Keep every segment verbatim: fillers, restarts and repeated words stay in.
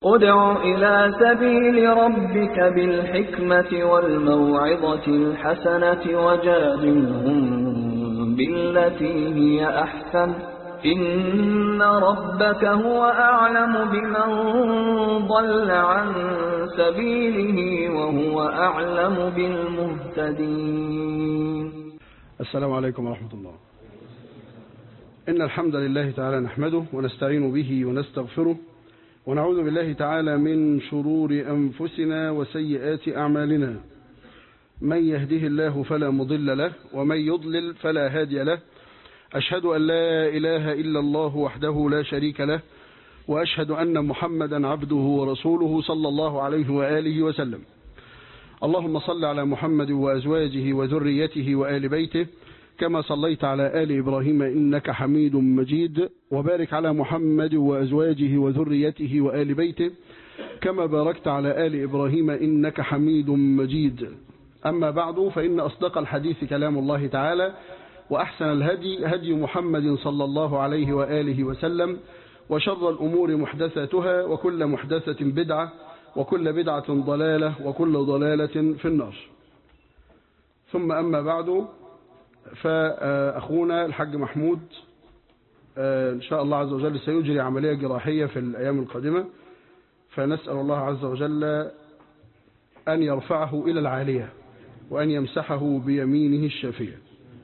ادع إلى سبيل ربك بالحكمة والموعظة الحسنة وجادلهم بالتي هي أحسن إن ربك هو أعلم بمن ضل عن سبيله وهو أعلم بالمهتدين. السلام عليكم ورحمة الله. إن الحمد لله تعالى نحمده ونستعين به ونستغفره ونعوذ بالله تعالى من شرور أنفسنا وسيئات أعمالنا. من يهده الله فلا مضل له ومن يضلل فلا هادي له. أشهد أن لا إله إلا الله وحده لا شريك له وأشهد أن محمدا عبده ورسوله صلى الله عليه وآله وسلم. اللهم صل على محمد وأزواجه وذريته وآل بيته كما صليت على آل إبراهيم إنك حميد مجيد، وبارك على محمد وأزواجه وذريته وآل بيته كما باركت على آل إبراهيم إنك حميد مجيد. أما بعد، فإن أصدق الحديث كلام الله تعالى، وأحسن الهدي هدي محمد صلى الله عليه وآله وسلم، وشر الأمور محدثاتها وكل محدثة بدعة وكل بدعة ضلالة وكل ضلالة في النار. ثم أما بعد، فأخونا الحاج محمود إن شاء الله عز وجل سيجري عملية جراحية في الأيام القادمة، فنسأل الله عز وجل أن يرفعه إلى العالية وأن يمسحه بيمينه الشافية.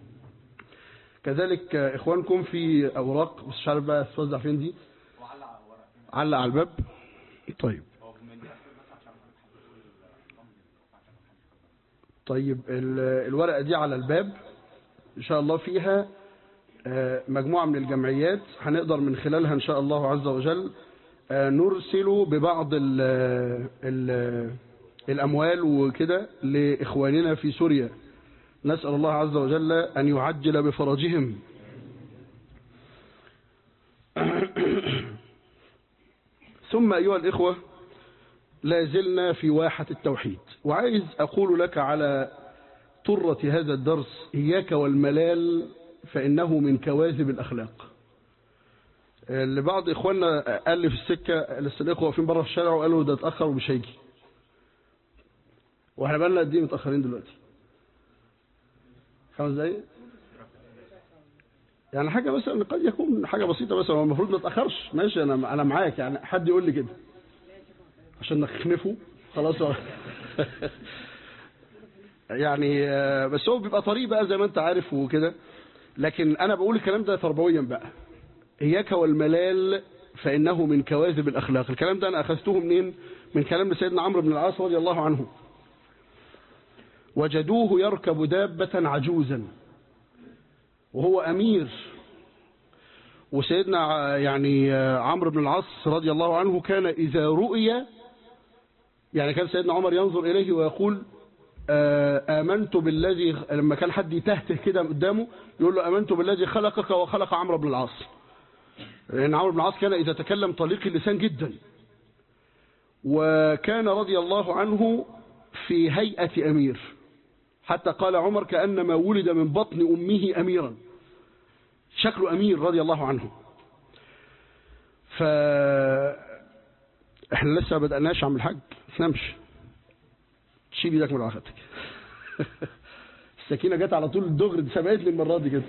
كذلك إخوانكم في أوراق، مش عارف بقى توزع فين دي، علق على الباب. طيب طيب الورقة دي على الباب إن شاء الله فيها مجموعة من الجمعيات هنقدر من خلالها إن شاء الله عز وجل نرسل ببعض ال ال الأموال وكده لإخواننا في سوريا. نسأل الله عز وجل أن يعجل بفرجهم. ثم أيها الإخوة، لا زلنا في واحة التوحيد، وعايز أقول لك على طرة هذا الدرس: إياك والملال فإنه من كواذب الأخلاق. لبعض إخواننا قال لي في السكة، لسه الإخوة واقفين بره في الشارع وقالوا ده اتأخر ومش هيجي، واحنا بقالنا قد ايه متأخرين دلوقتي؟ خمس دقايق يعني، حاجة مثلا قد يكون حاجة بسيطة مثلا، المفروض ما نتأخرش. ماشي، أنا أنا معاك يعني، حد يقول لي كده عشان نخنفه خلاص يعني، بس هو بيبقى طريق بقى زي ما أنت عارف وكده. لكن أنا بقول الكلام ده تربويا بقى: إياك والملال فإنه من كواذب الأخلاق. الكلام ده أنا أخذته منين؟ من كلام سيدنا عمرو بن العاص رضي الله عنه: وجدوه يركب دابة عجوزا وهو أمير. وسيدنا يعني عمرو بن العاص رضي الله عنه كان إذا رؤي، يعني كان سيدنا عمر ينظر إليه ويقول آمنت بالذي، لما كان حد يتهته كده قدامه يقول له آمنت بالذي خلقك وخلق عمرو بن العاص، لأن عمرو بن العاص كان إذا تكلم طليق اللسان جدا. وكان رضي الله عنه في هيئة أمير، حتى قال عمر كأنما ولد من بطن أمه أميرا، شكله أمير رضي الله عنه. ف احنا لسه ما بدأناش عم الحاج، تنامش، تشيل ايدك من علاقتك السكينة جت على طول الدغر، دي سبقت لي المرة دي كده.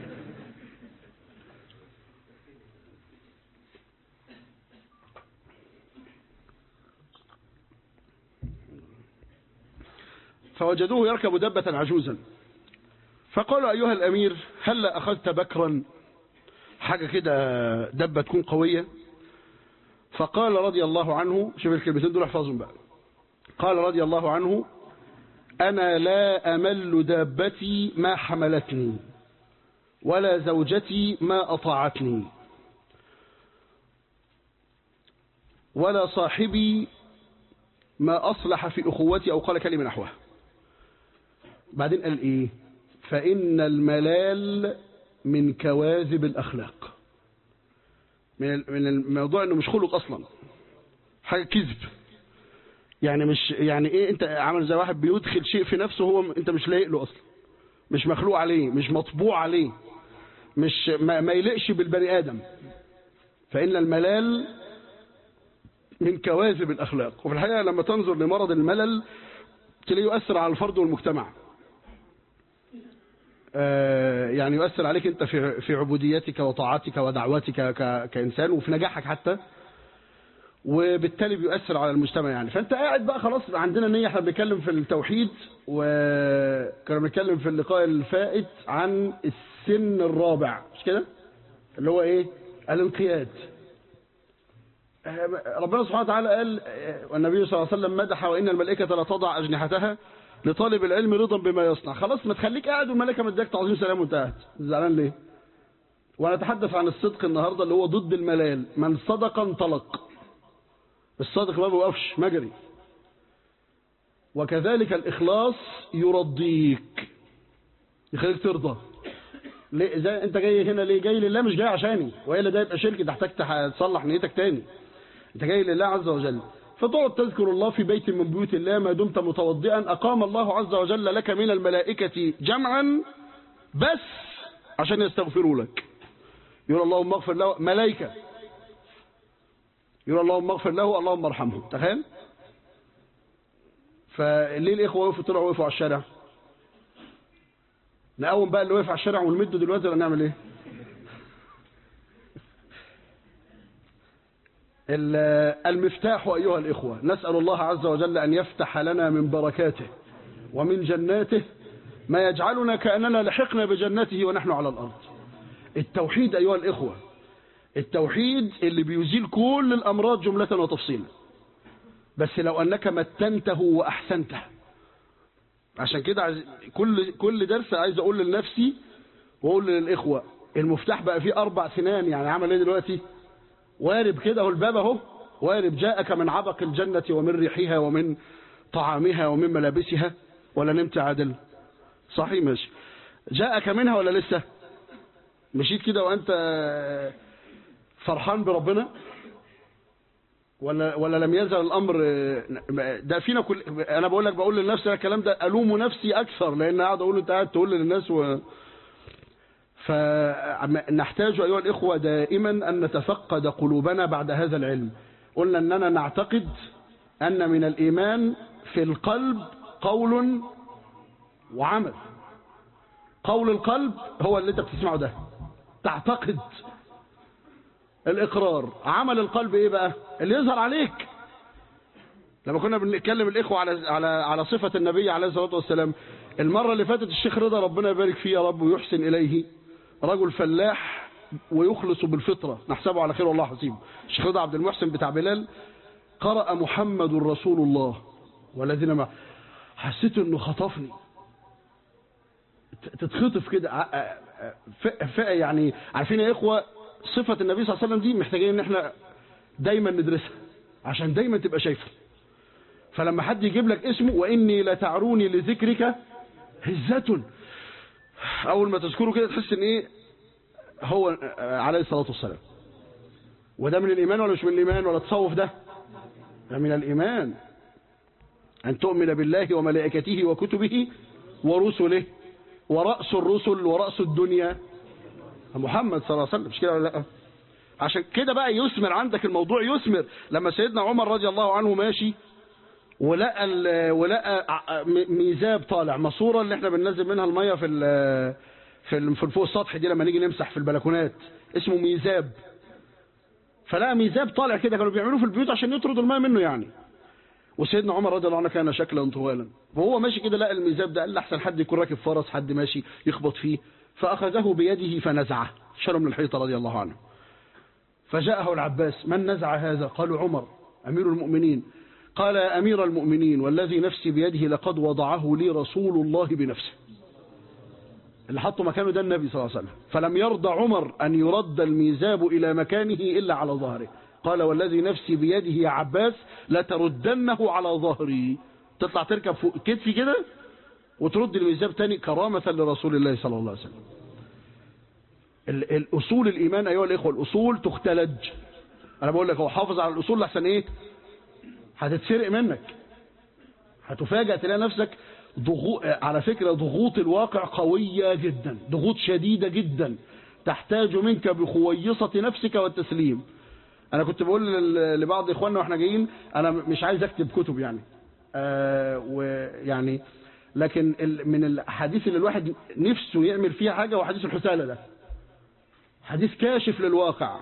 فوجدوه يركب دبة عجوزا، فقالوا أيها الأمير هل أخذت بكرا، حاجة كده دبة تكون قوية؟ فقال رضي الله عنه، شوف الكلمتين دول احفظهم بقى، قال رضي الله عنه: أنا لا أمل دابتي ما حملتني ولا زوجتي ما أطاعتني ولا صاحبي ما أصلح في أخوتي، أو قال كلمة نحوها. بعدين قال إيه؟ فإن الملال من كواذب الأخلاق. من من الموضوع إنه مش خلق أصلا، حاجة كذب. يعني مش يعني إيه، أنت عامل زي واحد بيدخل شيء في نفسه هو أنت مش لايق له أصلا، مش مخلوق عليه، مش مطبوع عليه، مش ما, ما يليقش بالبني آدم. فإن الملال من كواذب الأخلاق. وفي الحقيقة لما تنظر لمرض الملل تلاقيه يؤثر على الفرد والمجتمع. آه يعني يؤثر عليك أنت في في عبوديتك وطاعتك ودعوتك كإنسان وفي نجاحك حتى، وبالتالي بيؤثر على المجتمع يعني. فأنت قاعد بقى خلاص عندنا نية، احنا بنتكلم في التوحيد، وكنا بنتكلم في اللقاء الفائت عن السن الرابع مش كده، اللي هو ايه؟ الانقياد. ربنا سبحانه وتعالى قال، والنبي صلى الله عليه وسلم مدح وإن الملائكة لا تضع أجنحتها لطالب العلم رضا بما يصنع. خلاص ما تخليك قاعد والملائكة مديك تعظيم سلام وانتهت، زعلان ليه؟ ونتحدث عن الصدق النهارده اللي هو ضد الملال. من صدق انطلق، الصادق ما بيوقفش مجري. وكذلك الإخلاص يرضيك، يخليك ترضى. ليه؟ زي انت جاي هنا ليه؟ جاي لله مش جاي عشاني، والا ده يبقى شرك، تحتاج تصلح نيتك تاني. انت جاي لله عز وجل، فتقعد تذكر الله في بيت من بيوت الله ما دمت متوضئا، اقام الله عز وجل لك من الملائكة جمعا بس عشان يستغفروا لك. يقول اللهم اغفر له، ملائكة يقول اللهم اغفر له اللهم ارحمه. تخيل. فليه الاخوه وقفوا طلعوا وقفوا على الشارع؟ نقوم بقى اللي واقف على الشارع ونمده دلوقتي ولا نعمل ايه؟ المفتاح ايها الاخوه، نسال الله عز وجل ان يفتح لنا من بركاته ومن جناته ما يجعلنا كاننا لحقنا بجنته ونحن على الارض. التوحيد ايها الاخوه، التوحيد اللي بيزيل كل الامراض جمله وتفصيلا، بس لو انك متنته واحسنته. عشان كده عايز كل كل درس عايز اقول لنفسي واقول للاخوه، المفتاح بقى فيه اربع سنان. يعني عمل ايه دلوقتي؟ وارب كده اهو الباب اهو، وارب جاءك من عبق الجنه ومن ريحها ومن طعامها ومن ملابسها. ولا نمت عادل؟ صحيح ماشي. جاءك منها ولا لسه؟ مشيت كده وانت فرحان بربنا؟ ولا ولا لم يزل الامر ده فينا كل. انا بقول لك بقول لنفسي الكلام ده، الوم نفسي اكثر لان قاعد اقول انت قاعد تقول للناس و... فنحتاج ايها الاخوه دائما ان نتفقد قلوبنا بعد هذا العلم. قلنا اننا نعتقد ان من الايمان في القلب قول وعمل. قول القلب هو اللي انت بتسمعه ده، تعتقد الإقرار. عمل القلب إيه بقى؟ اللي يظهر عليك. لما كنا بنتكلم الإخوة على على على صفة النبي عليه الصلاة والسلام المرة اللي فاتت، الشيخ رضا ربنا يبارك فيه يا رب ويحسن إليه، رجل فلاح ويخلص بالفطرة، نحسبه على خير والله حسيبه. الشيخ رضا عبد المحسن بتاع بلال قرأ محمد رسول الله والذين معه، حسيت إنه خطفني. تتخطف كده يعني. عارفين يا إخوة صفة النبي صلى الله عليه وسلم دي محتاجين ان احنا دايما ندرسها عشان دايما تبقى شايفها. فلما حد يجيب لك اسمه واني لتعروني لذكرك هزة، اول ما تذكره كده تحس ان ايه هو عليه الصلاة والسلام. وده من الايمان ولا مش من الايمان؟ ولا تصوف ده؟ ده من الايمان. ان تؤمن بالله وملائكته وكتبه ورسله، ورأس الرسل ورأس الدنيا محمد صلى الله عليه وسلم. مش كده ولا لا؟ عشان كده بقى يثمر عندك الموضوع، يثمر. لما سيدنا عمر رضي الله عنه ماشي ولقى ولقى ميزاب طالع، ماسوره اللي احنا بننزل منها الميه في في في فوق السطح دي لما نيجي نمسح في البلكونات، اسمه ميزاب. فلقى ميزاب طالع كده، كانوا بيعملوه في البيوت عشان يطردوا الماء منه يعني. وسيدنا عمر رضي الله عنه كان شكلا طوالا، وهو ماشي كده لقى الميزاب ده، قال احسن حد يكون راكب فرس، حد ماشي يخبط فيه، فأخذه بيده فنزعه، شاله من الحيطة رضي الله عنه. فجاءه العباس، من نزع هذا؟ قالوا عمر أمير المؤمنين. قال يا أمير المؤمنين والذي نفسي بيده لقد وضعه لي رسول الله بنفسه. اللي حطه مكانه ده النبي صلى الله عليه وسلم. فلم يرضى عمر أن يرد الميزاب إلى مكانه إلا على ظهره. قال والذي نفسي بيده يا عباس لتردنه على ظهري، تطلع تركب فوق كتفي كده وترد الميزاب تاني كرامة لرسول الله صلى الله عليه وسلم. الأصول الإيمان أيها الإخوة، الأصول تختلج. أنا بقول لك هو حافظ على الأصول لحسن إيه؟ هتتسرق منك، هتفاجأ تلاقي نفسك ضغوط. على فكرة ضغوط الواقع قوية جدا، ضغوط شديدة جدا تحتاج منك بخويصة نفسك والتسليم. انا كنت بقول لبعض اخواننا واحنا جايين انا مش عايز اكتب كتب يعني آه ويعني لكن من الحديث اللي الواحد نفسه يعمل فيها حاجة هو حديث الحسالة ده، حديث كاشف للواقع.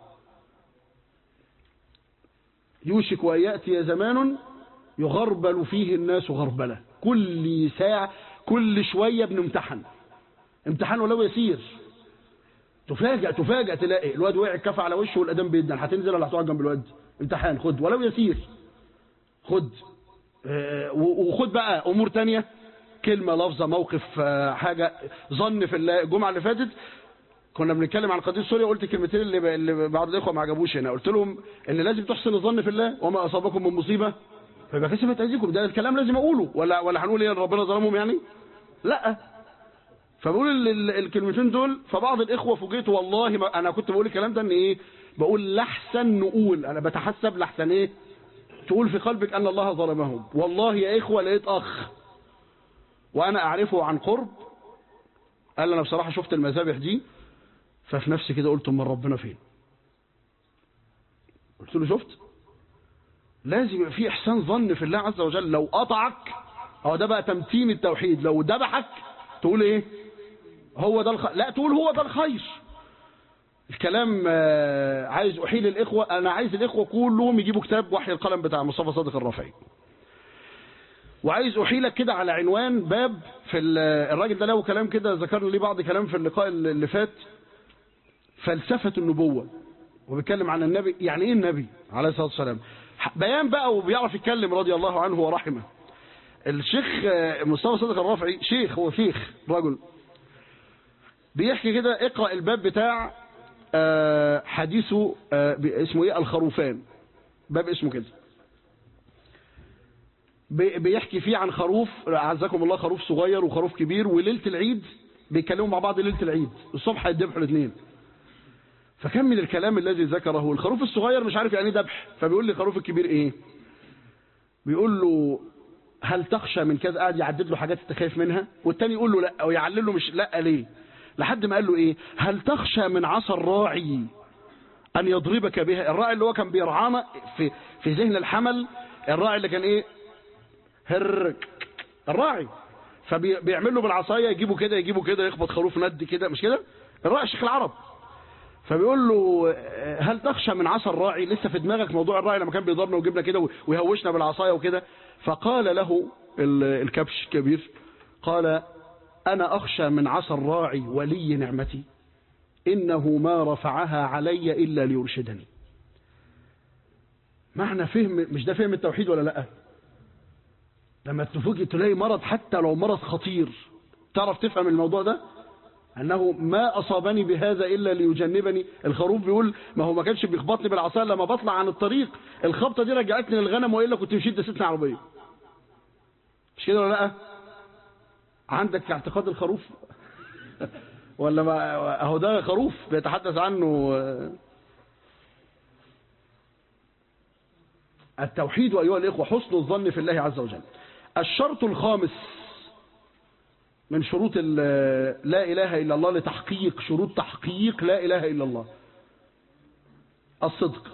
يوشك وأن يأتي زمان يغربل فيه الناس غربلة، كل ساعة كل شوية بنمتحن امتحان ولو يسير، تفاجأ تفاجأ تلاقي الواد وقع كفى على وشه والأدم بيدن، هتنزل ولا هتقعد جنب الواد؟ امتحان، خد ولو يسير، خد اه وخد بقى أمور تانية، كلمة لفظة موقف اه حاجة ظن في الله. الجمعة اللي فاتت كنا بنتكلم عن قضية سوريا، قلت كلمتين اللي, اللي بعض الإخوة ما عجبوش هنا، قلت لهم إن لازم تحسن الظن في الله، وما أصابكم من مصيبة فيبقى كسبت أيديكم، ده الكلام لازم أقوله ولا ولا هنقول إيه ربنا ظلمهم يعني؟ لا. فبقول الكلمتين دول، فبعض الإخوة فوجئت والله ما أنا كنت بقول الكلام ده إن إيه، بقول لحسن نقول، أنا بتحسب لحسن إيه تقول في قلبك أن الله ظلمهم. والله يا إخوة لقيت أخ وأنا أعرفه عن قرب قال أنا بصراحة شفت المذابح دي، ففي نفسي كده قلت من ربنا فين؟ قلت له شفت؟ لازم يبقى في إحسان ظن في الله عز وجل. لو قطعك هو ده بقى تمتين التوحيد، لو ذبحك تقول إيه؟ هو ده الخ... لا تقول هو ده الخير. الكلام عايز أحيل الإخوة، أنا عايز الإخوة كلهم يجيبوا كتاب وحي القلم بتاع مصطفى صادق الرافعي، وعايز أحيلك كده على عنوان باب في الراجل ده له كلام كده ذكرنا لي بعض كلام في اللقاء اللي فات، فلسفة النبوة، وبيتكلم عن النبي، يعني ايه النبي عليه الصلاة والسلام، بيان بقى وبيعرف يتكلم رضي الله عنه ورحمه. الشيخ مصطفى صادق الرافعي شيخ، هو شيخ رجل، بيحكي كده اقرأ الباب بتاع حديثه اسمه ايه الخروفان، باب اسمه كده، بيحكي فيه عن خروف عزكم الله، خروف صغير وخروف كبير، وليلة العيد بيتكلموا مع بعض ليلة العيد، الصبح هيذبحوا الاثنين. فكم من الكلام الذي ذكره، الخروف الصغير مش عارف يعني ايه ذبح، فبيقول لي خروف الكبير ايه، بيقول له هل تخشى من كذا، قاعد يعدد له حاجات انت خايف منها، والتاني يقول له لا، او يعلل له مش لا ليه، لحد ما قال له ايه، هل تخشى من عصا الراعي ان يضربك بها. الراعي اللي هو كان بيرعانا في في ذهن الحمل، الراعي اللي كان ايه هر الراعي، فبيعمل له بالعصايه، يجيبه كده يجيبه كده يخبط خروف ند كده، مش كده الراعي شيخ العرب. فبيقول له هل تخشى من عصا الراعي، لسه في دماغك موضوع الراعي لما كان بيضربنا وجبنا كده ويهوشنا بالعصايه وكده. فقال له الكبش الكبير، قال انا اخشى من عصا الراعي ولي نعمتي، انه ما رفعها علي الا ليرشدني. معنى فهم، مش ده فهم التوحيد ولا لا؟ لما تفوجئ تلاقي مرض حتى لو مرض خطير تعرف تفهم الموضوع ده، أنه ما أصابني بهذا إلا ليجنبني. الخروف بيقول ما هو ما كانش بيخبطني بالعصاية، لما بطلع عن الطريق الخبطة دي رجعتني للغنم، وإلا كنت مشيت دستني عربية. مش كده ولا لا؟ عندك اعتقاد الخروف ولا ما أهو ده خروف بيتحدث عنه التوحيد. أيها الإخوة حسن الظن في الله عز وجل. الشرط الخامس من شروط لا إله إلا الله، لتحقيق شروط تحقيق لا إله إلا الله، الصدق.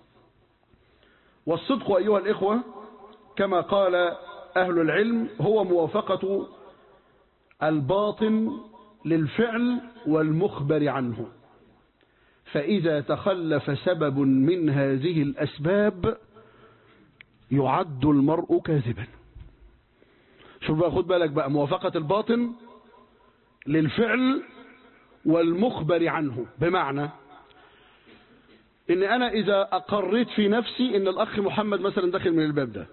والصدق أيها الإخوة كما قال أهل العلم هو موافقة الباطن للفعل والمخبر عنه، فإذا تخلف سبب من هذه الأسباب يعد المرء كاذبا. شوف بقى، خد بالك بقى، موافقة الباطن للفعل والمخبر عنه، بمعنى ان انا اذا اقريت في نفسي ان الاخ محمد مثلا داخل من الباب ده،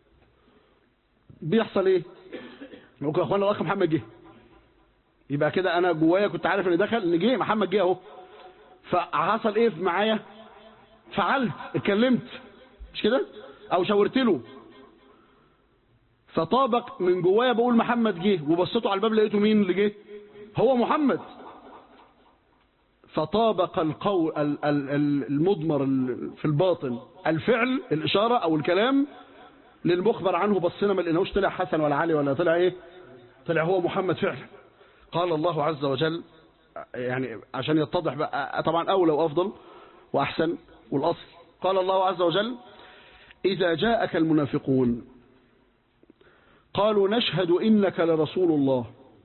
بيحصل ايه؟ ممكن اخوانا الاخ محمد جه، يبقى كده انا جوايا كنت عارف ان دخل، ان جه محمد جه اهو، فحصل ايه معايا؟ فعلت، اتكلمت، مش كده؟ او شاورت له، فطابق من جوايا بقول محمد جه، وبصيته على الباب لقيته مين اللي جه؟ هو محمد. فطابق القول المضمر في الباطن الفعل الإشارة أو الكلام للمخبر عنه، بصينا ما لقيناهوش طلع حسن ولا علي ولا طلع ايه، طلع هو محمد فعلا. قال الله عز وجل، يعني عشان يتضح بقى طبعا أولى وأفضل وأحسن والأصل قال الله عز وجل: إذا جاءك المنافقون قالوا نشهد إنك لرسول الله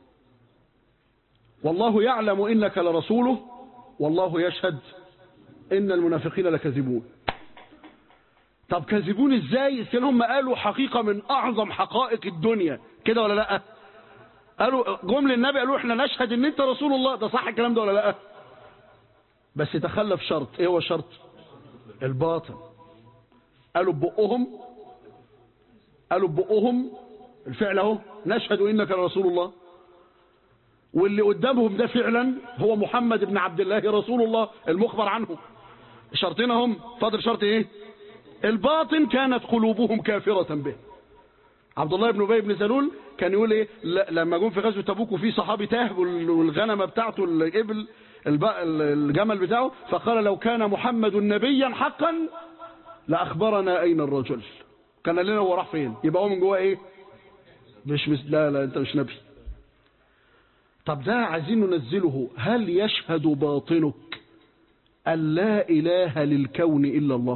والله يعلم إنك لرسوله والله يشهد إن المنافقين لكاذبون. طب كاذبون ازاي؟ كان هم قالوا حقيقة من أعظم حقائق الدنيا، كده ولا لا؟ قالوا جم للنبي قالوا احنا نشهد ان انت رسول الله. ده صح الكلام ده ولا لا؟ بس تخلف شرط. ايه هو الشرط؟ الباطن. قالوا ببقهم قالوا ببقهم الفعل اهو نشهد انك لرسول الله، واللي قدامهم ده فعلا هو محمد بن عبد الله رسول الله المخبر عنه. شرطين هم. فاضل شرط ايه؟ الباطن. كانت قلوبهم كافرة به. عبد الله بن أبي بن سلول كان يقول ايه لما جم في غزوة تبوك وفي صحابي تاه والغنمة بتاعته الإبل الجمل بتاعه، فقال لو كان محمد نبيا حقا لأخبرنا أين الرجل. كان لنا هو راح فين. يبقى هو من جوه ايه؟ مش مس... لا لا انت مش نبي. طب ده عايزين ننزله. هل يشهد باطنك أن لا إله للكون إلا الله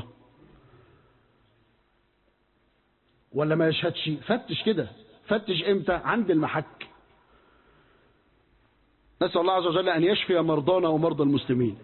ولا ما يشهدش؟ فتش كده. فتش امتى؟ عند المحك. نسأل الله عز وجل أن يشفي مرضانا ومرضى المسلمين.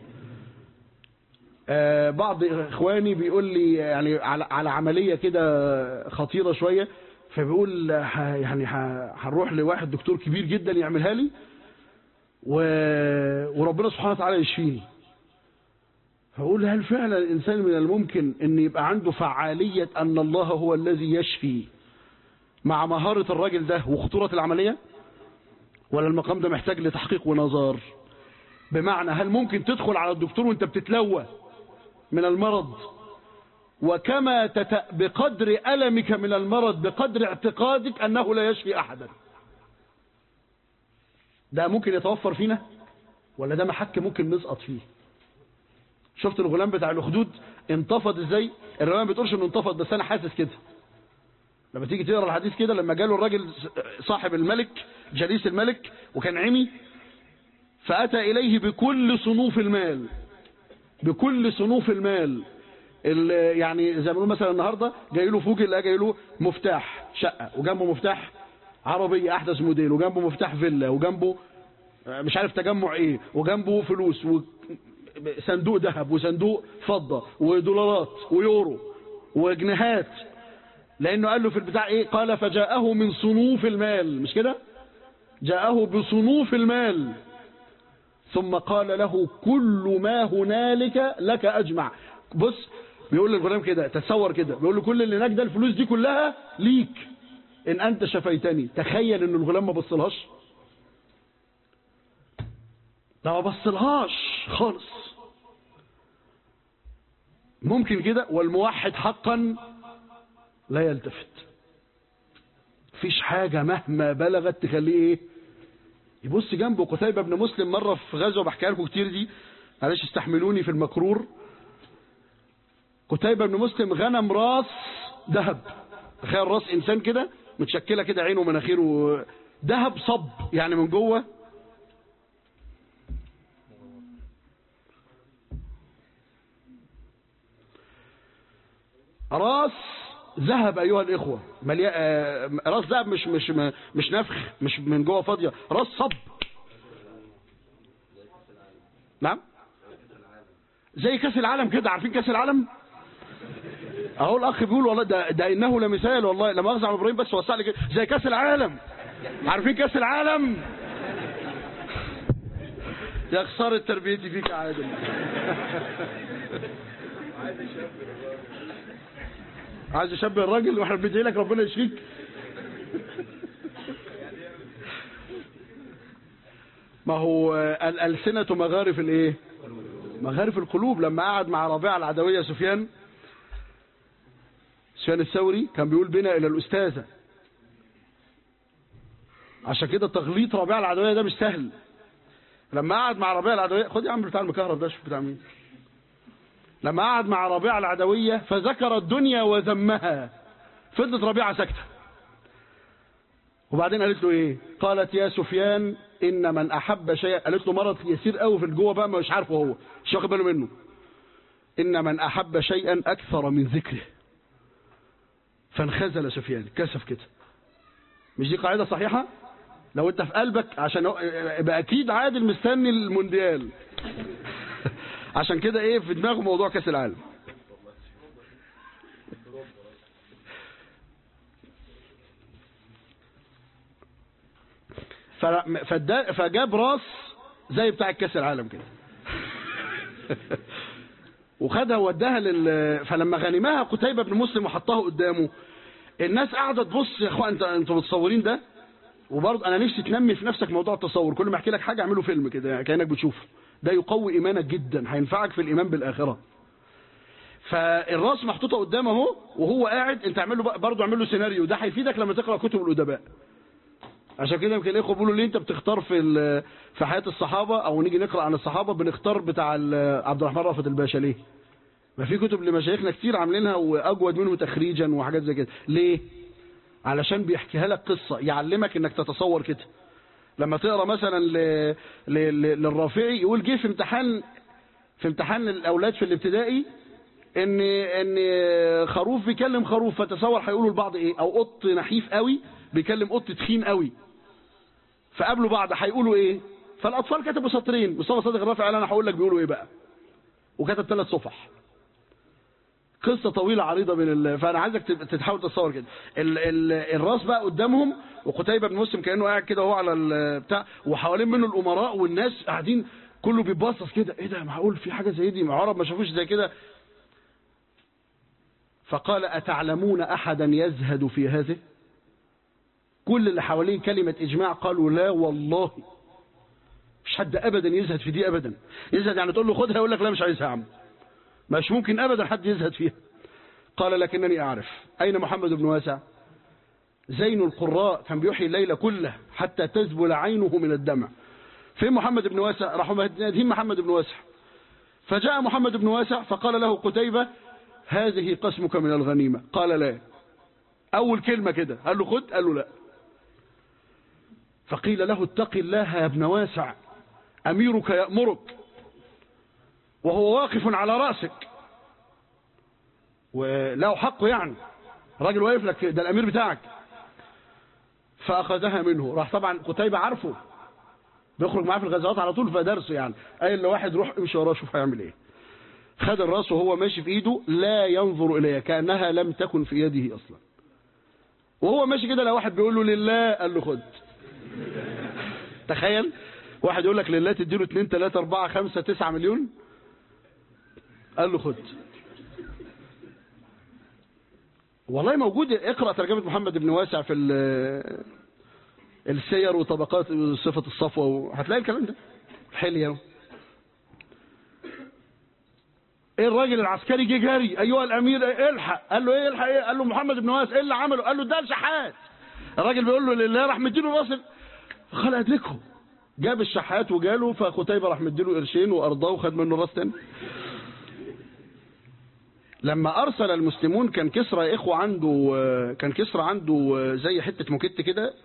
آه بعض إخواني بيقول لي يعني على, على عملية كده خطيرة شوية، فبيقول يعني هنروح لواحد دكتور كبير جدا يعملها لي و... وربنا سبحانه وتعالى يشفيني. فأقول هل فعلا الإنسان من الممكن أن يبقى عنده فعالية أن الله هو الذي يشفي مع مهارة الراجل ده وخطورة العملية؟ ولا المقام ده محتاج لتحقيق ونظر؟ بمعنى هل ممكن تدخل على الدكتور وانت بتتلوى من المرض، وكما تت... بقدر ألمك من المرض بقدر اعتقادك أنه لا يشفي أحدا؟ ده ممكن يتوفر فينا ولا ده محك ممكن نسقط فيه؟ شفت الغلام بتاع الأخدود انتفض ازاي؟ الرواية ما بتقولش انه انتفض، بس انا حاسس كده لما تيجي تقرا الحديث كده. لما جاله الراجل صاحب الملك جليس الملك وكان عمي، فأتى إليه بكل صنوف المال بكل صنوف المال يعني زي ما نقول مثلا النهارده جاي له فوق اللي جاي له مفتاح شقة وجنبه مفتاح عربية أحدث موديل وجنبه مفتاح فيلا وجنبه مش عارف تجمع ايه وجنبه فلوس وصندوق ذهب وصندوق فضة ودولارات ويورو وجنيهات، لأنه قال له في البتاع ايه؟ قال فجاءه من صنوف المال. مش كده؟ جاءه بصنوف المال ثم قال له كل ما هنالك لك أجمع. بص بيقول للغلام كده، تتصور كده، بيقول له كل اللي هناك ده الفلوس دي كلها ليك إن أنت شفيتني. تخيل إن الغلام ما بصلهاش. ده ما بصلهاش خالص. ممكن كده. والموحد حقا لا يلتفت. مفيش حاجة مهما بلغت تخليه ايه يبص جنبه. قتيبة بن مسلم مرة في غزوة بحكيها لكم كتير دي، معلش استحملوني في المكرور. قتيبة بن مسلم غنم راس ذهب. تخيل راس انسان كده متشكلة كده، عينه ومناخيره ذهب صب يعني من جوه. راس ذهب ايها الاخوه، مليا... راس ذهب، مش مش مش نفخ، مش من جوه فاضيه، راس صب. نعم زي كاس العالم كده. عارفين كاس العالم؟ اهو الاخ بيقول والله ده, ده انه لمثال، والله لما اخذ عن ابراهيم بس وسع لي كده زي كاس العالم. عارفين كاس العالم؟ يا خساره تربيتي فيك يا عادل. عايز يشبه الراجل واحنا بندعي لك ربنا يشفيك. ما هو الألسنة مغارف الايه؟ مغارف القلوب. لما قعد مع ربيعة العدوية سفيان سفيان الثوري كان بيقول بنا الى الاستاذة. عشان كده تغليط ربيعة العدوية ده مش سهل. لما قعد مع ربيعة العدوية، خد يا عم بتاع المكهرب ده، شوف بتاع مين. لما قعد مع ربيعة العدوية فذكر الدنيا وذمها، فضلت ربيعة ساكتة. وبعدين قالت له ايه؟ قالت يا سفيان ان من احب شيء، قالت له مرض يسير قوي في الجوه بقى مش عارفه هو مش واخد باله منه. إن من أحب شيئا أكثر من ذكره فانخزل سفيان، كسف كده. مش دي قاعدة صحيحة؟ لو انت في قلبك عشان يبقى اكيد عادل مستني المونديال عشان كده ايه في دماغه موضوع كاس العالم. فجاب راس زي بتاع كاس العالم كده وخدها ووداها لل فلما غنمها قتيبة بن مسلم وحطها قدامه، الناس قاعده تبص يا اخوان، انت انتوا متصورين ده؟ وبرضه انا نفسي تنمي في نفسك موضوع التصور، كل ما احكي لك حاجه اعمله فيلم كده يعني كانك بتشوفه، ده يقوي ايمانك جدا، هينفعك في الايمان بالاخره. فالراس محطوطه قدامه اهو وهو قاعد، انت اعمل له برضه اعمل له سيناريو، ده هيفيدك لما تقرا كتب الادباء. عشان كده يمكن الاخوه بيقولوا ليه انت بتختار في في حياه الصحابه او نيجي نقرا عن الصحابه بنختار بتاع عبد الرحمن رأفت الباشا ليه؟ ما في كتب لمشايخنا كتير عاملينها واجود منه تخريجا وحاجات زي كده، ليه؟ علشان بيحكيها لك قصه يعلمك انك تتصور كده. لما تقرا مثلا ل... ل... للرافعي يقول جه في امتحان في امتحان الاولاد في الابتدائي ان ان خروف بيكلم خروف، فتصور هيقولوا لبعض ايه؟ او قط نحيف قوي بيكلم قط تخين قوي، فقابلوا بعض هيقولوا ايه؟ فالاطفال كتبوا سطرين، مصطفى صادق الرافعي قال انا هقول لك بيقولوا ايه بقى، وكتب ثلاث صفح، قصه طويله عريضه من ال... فانا عايزك تحاول تتصور كده ال... ال... الراس بقى قدامهم، وقتيبة بن مسلم كانه قاعد كده وهو على البتاع، وحوالين منه الامراء والناس قاعدين كله بيبصص كده، ايه ده معقول في حاجه زي دي؟ عرب ما شافوش زي كده. فقال اتعلمون احدا يزهد في هذه؟ كل اللي حوالين كلمه اجماع قالوا لا والله مش حد ابدا يزهد في دي ابدا. يزهد يعني تقول له خدها يقول لك لا مش عايزها يا عم، مش ممكن ابدا حد يزهد فيها. قال لكنني اعرف. اين محمد بن واسع؟ زين القراء كان بيحيي الليل كله حتى تذبل عينه من الدمع. فين محمد بن واسع؟ راحوا نادين محمد بن واسع، فجاء محمد بن واسع فقال له قتيبة هذه قسمك من الغنيمة. قال لا. اول كلمة كده قال له خد، قال له لا. فقيل له اتق الله يا ابن واسع اميرك يأمرك وهو واقف على رأسك، وله حقه يعني، الراجل واقف لك ده الامير بتاعك. فاخذها منه، راح طبعا قتيبة عارفه بيخرج معاه في الغزوات على طول فدرسه يعني، قال لواحد روح امشي وراه شوف هيعمل ايه. خد الراس وهو ماشي في ايده لا ينظر اليها كانها لم تكن في يده اصلا، وهو ماشي كده لو واحد بيقول له لله قال له خد. تخيل واحد يقول لك لله تديله اتنين تلاتة اربعة خمسة تسعة مليون، قال له خد. والله موجود، اقرأ ترجمة محمد بن واسع في السير وطبقات صفة الصفوة وهتلاقي الكلام ده حلية. ايه الراجل العسكري جه جاري ايها الامير الحق، قال له ايه الحق ايه؟ قال له محمد بن واسع ايه اللي عمله؟ قال له ده الشحات. الراجل بيقول له لله، راح مديله راس، فقال ادركه، جاب الشحات وجاله، فقتيبة راح مديله قرشين وارضاه وخد منه راس تاني. لما ارسل المسلمون كان كسرى اخوه عنده، كان كسرى عنده زي حته موكيت كده،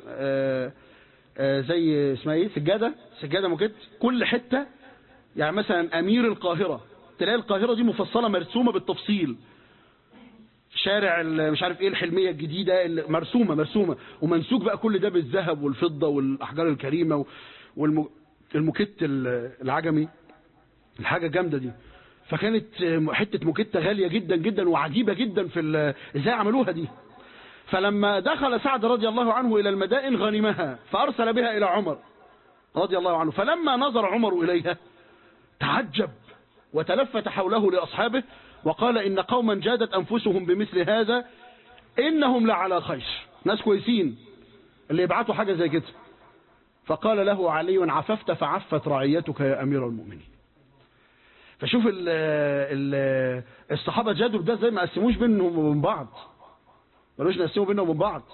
زي اسمها ايه سجاده، سجاده موكيت، كل حته يعني مثلا امير القاهره تلاقي القاهره دي مفصله مرسومه بالتفصيل، شارع مش عارف ايه الحلميه الجديده مرسومه مرسومه ومنسوج بقى كل ده بالذهب والفضه والاحجار الكريمه والموكيت العجمي، الحاجه جامده دي. فكانت حته موكيته غاليه جدا جدا وعجيبه جدا في ازاي عملوها دي. فلما دخل سعد رضي الله عنه الى المدائن غنمها فارسل بها الى عمر رضي الله عنه، فلما نظر عمر اليها تعجب وتلفت حوله لاصحابه وقال ان قوما جادت انفسهم بمثل هذا انهم لعلى خير، ناس كويسين اللي يبعتوا حاجه زي كده. فقال له علي عففت فعفت رعيتك يا امير المؤمنين. فشوف ال ال الصحابه جادوا بده زي ما قسموش بينهم وبين بعض، مالوش نقسموا بينهم وبين بعض.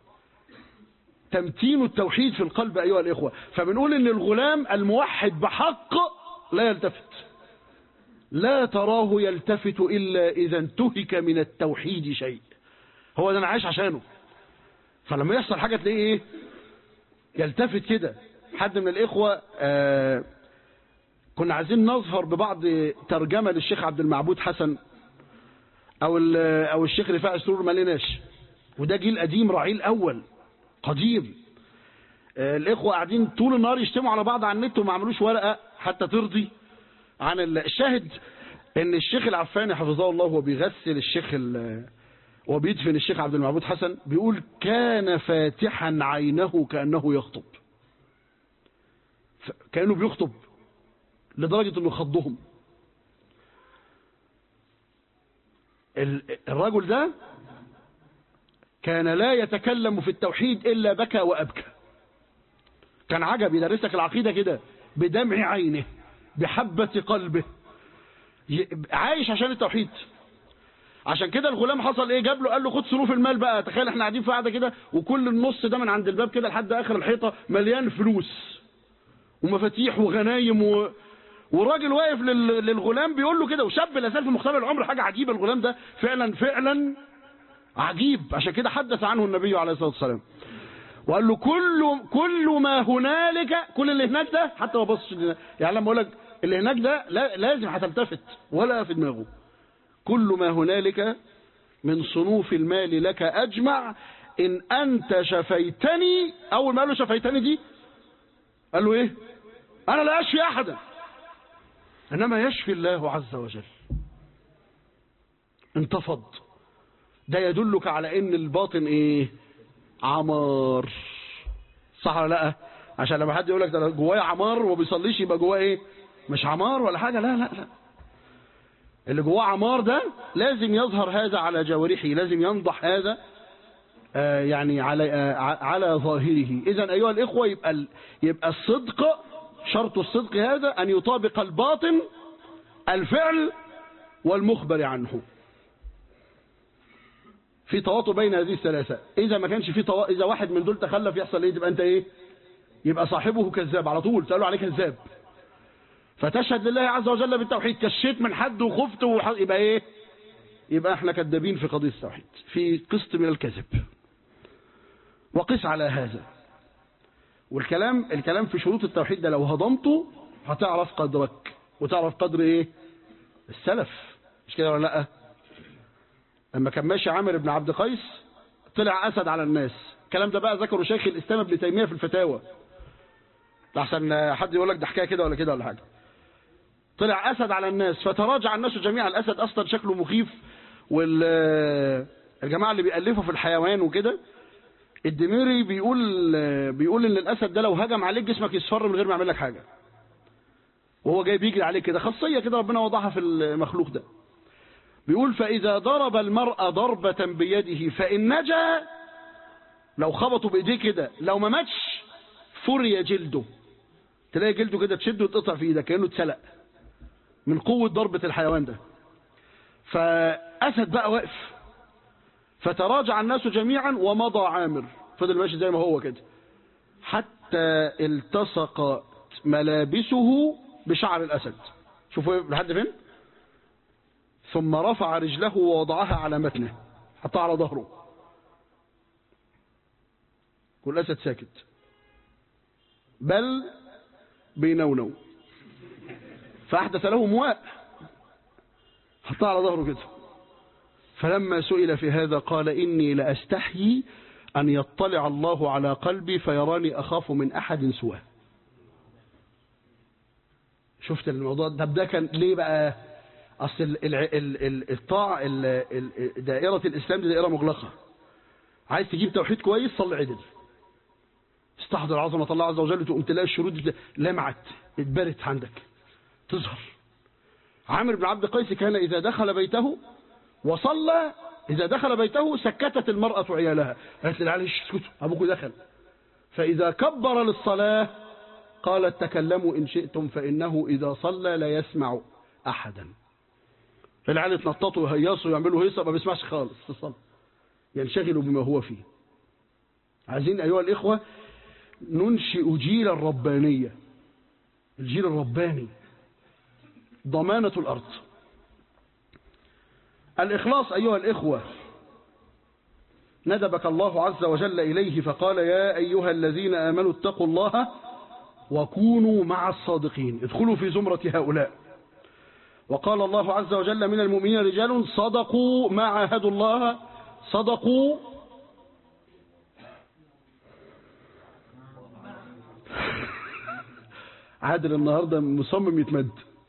تمتين التوحيد في القلب ايها الاخوه. فبنقول ان الغلام الموحد بحق لا يلتفت، لا تراه يلتفت الا اذا انتهك من التوحيد شيء، هو ده انا عايش عشانه. فلما يحصل حاجه تلاقيه ايه يلتفت كده. حد من الاخوه آه كنا عايزين نظهر ببعض ترجمة للشيخ عبد المعبود حسن او او الشيخ رفاعي سرور، ما لناش. وده جيل قديم رعيل اول قديم. الاخوه قاعدين طول النهار يشتموا على بعض على النت وما عملوش ورقه حتى ترضي عن الشاهد. ان الشيخ العفاني حفظه الله وهو بيغسل الشيخ وبيدفن الشيخ عبد المعبود حسن بيقول كان فاتحا عينه كانه يخطب، كانه بيخطب لدرجه انه خضهم. الرجل ده كان لا يتكلم في التوحيد إلا بكى وأبكى. كان عجب يدرسك العقيدة كده بدمع عينه بحبة قلبه، عايش عشان التوحيد. عشان كده الغلام حصل ايه؟ جاب له قال له خد صروف المال بقى. تخيل احنا قاعدين في قاعده كده وكل النص ده من عند الباب كده لحد اخر الحيطه مليان فلوس ومفاتيح وغنايم و... والراجل واقف لل... للغلام بيقول له كده، وشاب لا زال في مقتبل العمر. حاجه عجيبه، الغلام ده فعلا فعلا عجيب. عشان كده حدث عنه النبي عليه الصلاه والسلام وقال له كل كل ما هنالك، كل اللي هناك ده، حتى ما بصش يعني لما اقول لك اللي هناك ده لا لازم هتلتفت ولا في دماغه. كل ما هنالك من صنوف المال لك أجمع إن أنت شفيتني. أول ما قال له شفيتني دي قال له إيه؟ أنا لا أشفي أحدا إنما يشفي الله عز وجل. انتفض. ده يدلك على إن الباطن إيه؟ عمار. صح ولا لا؟ عشان لما حد يقول لك ده جوايا عمار وما بيصليش يبقى جواه إيه؟ مش عمار ولا حاجة. لا لا لا، اللي جواه عمار ده لازم يظهر هذا على جوارحه، لازم ينضح هذا آه يعني على آه على ظاهره. إذن أيها الإخوة يبقى يبقى الصدق، شرط الصدق هذا أن يطابق الباطن الفعل والمخبر عنه. في تواطؤ بين هذه الثلاثة. إذا ما كانش في تواطؤ، إذا واحد من دول تخلف يحصل إيه؟ تبقى أنت إيه؟ يبقى صاحبه كذاب على طول، تقولوا عليه كذاب. فتشهد لله عز وجل بالتوحيد، كشيت من حد وخفت وح... يبقى ايه؟ يبقى احنا كذابين في قضية التوحيد، في قسط من الكذب. وقس على هذا. والكلام الكلام في شروط التوحيد ده لو هضمته هتعرف قدرك وتعرف قدر ايه؟ السلف. مش كده ولا لا؟ لما كان ماشي عامر بن عبد قيس طلع اسد على الناس. الكلام ده بقى ذكره شيخ الاسلام ابن تيمية في الفتاوى، لحسن حد يقول لك ده حكايه كده ولا كده ولا حاجه. طلع أسد على الناس فتراجع الناس جميعا. الأسد أصلا شكله مخيف، والجماعة اللي بيألفوا في الحيوان وكده الدميري بيقول بيقول إن الأسد ده لو هجم عليك جسمك يصفر من غير ما يعمل لك حاجة، وهو جاي بيجري عليك كده. خاصية كده ربنا وضعها في المخلوق ده. بيقول فإذا ضرب المرء ضربة بيده فإن نجا، لو خبطوا بإيديه كده لو ما ماتش فري جلده، تلاقي جلده كده تشده وتقطع في إيدك كأنه اتسلق من قوة ضربة الحيوان ده. فأسد بقى واقف. فتراجع الناس جميعا ومضى عامر، فضل ماشي زي ما هو كده حتى التصقت ملابسه بشعر الأسد. شوفوا لحد فين. ثم رفع رجله ووضعها على متنه، حطها على ظهره، والأسد ساكت بل بينونو. فأحدث له مواء، حطها على ظهره كده. فلما سئل في هذا قال إني لأستحيي أن يطلع الله على قلبي فيراني أخاف من أحد سواه. شفت الموضوع ده؟ ده كان ليه بقى؟ أصل الطاعة دائرة الإسلام دي دائرة مغلقة. عايز تجيب توحيد كويس صلي عدل، استحضر عظمة الله عز وجل، تقوم تلاقي الشروط لمعت اتبرت عندك تظهر. عامر بن عبد قيس كان إذا دخل بيته وصلى، إذا دخل بيته سكتت المرأة عيالها، قالت للعيال اسكتوا أبوكوا دخل. فإذا كبر للصلاة قالت تكلموا إن شئتم فإنه إذا صلى لا يسمع أحدا. العيال يتنططوا ويهيصوا ويعملوا هيصة ما بيسمعش خالص في الصلاة، ينشغلوا بما هو فيه. عايزين أيها الإخوة ننشئ جيلا ربانية. الجيل الرباني ضمانة الأرض. الإخلاص أيها الإخوة ندبك الله عز وجل إليه فقال يا أيها الذين آمنوا اتقوا الله وكونوا مع الصادقين، ادخلوا في زمرة هؤلاء. وقال الله عز وجل من المؤمنين رجال صدقوا ما عاهدوا الله، صدقوا عادل النهاردة مصمم يتمد.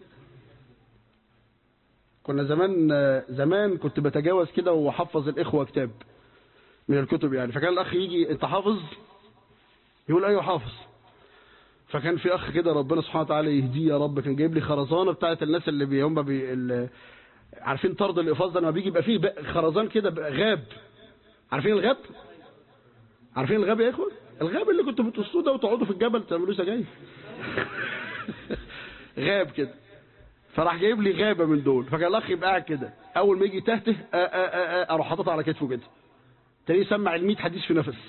كنا زمان زمان كنت بتجاوز كده وحفظ الإخوة كتاب من الكتب يعني، فكان الأخ يجي أنت حافظ؟ يقول أيوه حافظ. فكان في أخ كده ربنا سبحانه وتعالى يهديه يا رب، كان جايب لي خرزانة بتاعت الناس اللي بي هم بي ال... عارفين طرد الإفاظ ده لما بيجي يبقى فيه خرزان كده غاب، عارفين الغاب؟ عارفين الغاب يا إخوة؟ الغاب اللي كنتوا بتقصوه ده وتقعدوا في الجبل تعملوه سجاير. غاب كده. فراح جايب لي غابة من دول، فكان الأخ يبقى قاعد كده أول ما يجي تهته أروح حاططها على كتفه كده، تلاقيه يسمع الميت حديث في نفس.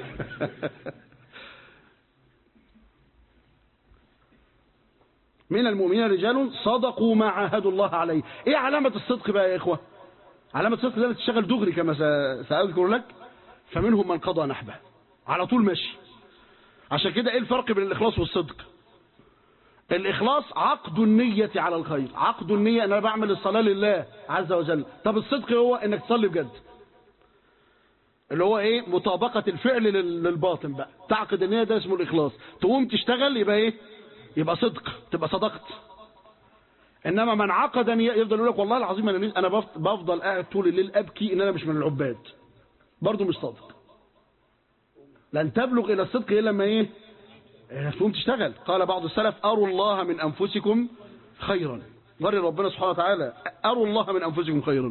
من المؤمنين رجال صدقوا ما عاهدوا الله عليه. ايه علامة الصدق بقى يا اخوة؟ علامة الصدق ده تشتغل دغري كما سأذكر لك. فمنهم من قضى نحبه، على طول ماشي. عشان كده ايه الفرق بين الاخلاص والصدق؟ الاخلاص عقد النية على الخير، عقد النية ان انا بعمل الصلاة لله عز وجل. طب الصدق هو انك تصلي بجد، اللي هو ايه؟ مطابقة الفعل للباطن بقى. تعقد النية ده اسمه الاخلاص. تقوم تشتغل يبقى ايه؟ يبقى صدق، تبقى صدقت. انما من عقد نية يفضل يقول لك والله العظيم انا انا بفضل قاعد طول الليل ابكي ان انا مش من العباد، برضه مش صادق. لن تبلغ الى الصدق الا لما ايه؟ تقوم تشتغل. قال بعض السلف اروا الله من انفسكم خيرا، غير ربنا سبحانه وتعالى اروا الله من انفسكم خيرا.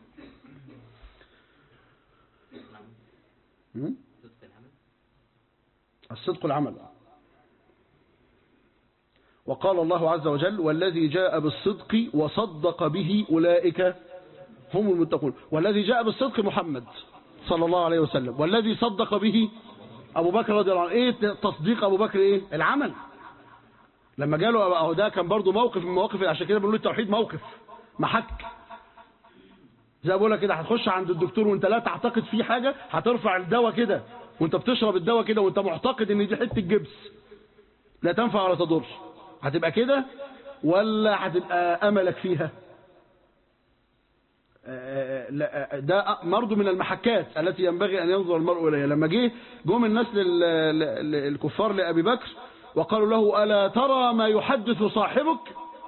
الصدق العمل. وقال الله عز وجل والذي جاء بالصدق وصدق به أولئك هم المتقون. والذي جاء بالصدق محمد صلى الله عليه وسلم، والذي صدق به أبو بكر رضي الله عنه. إيه تصديق أبو بكر؟ إيه؟ العمل. لما جاله أهو ده كان برضو موقف من مواقف، عشان كده بنقول التوحيد موقف محك. زي ما بقول لك كده، هتخش عند الدكتور وانت لا تعتقد فيه حاجة، هترفع الدواء كده وانت بتشرب الدواء كده وانت معتقد ان دي حتة جبس لا تنفع ولا تضر، هتبقى كده ولا هتبقى أملك فيها؟ ده برضه من المحكات التي ينبغي أن ينظر المرء إليها. لما جه جم الناس الكفار لأبي بكر وقالوا له ألا ترى ما يحدث صاحبك؟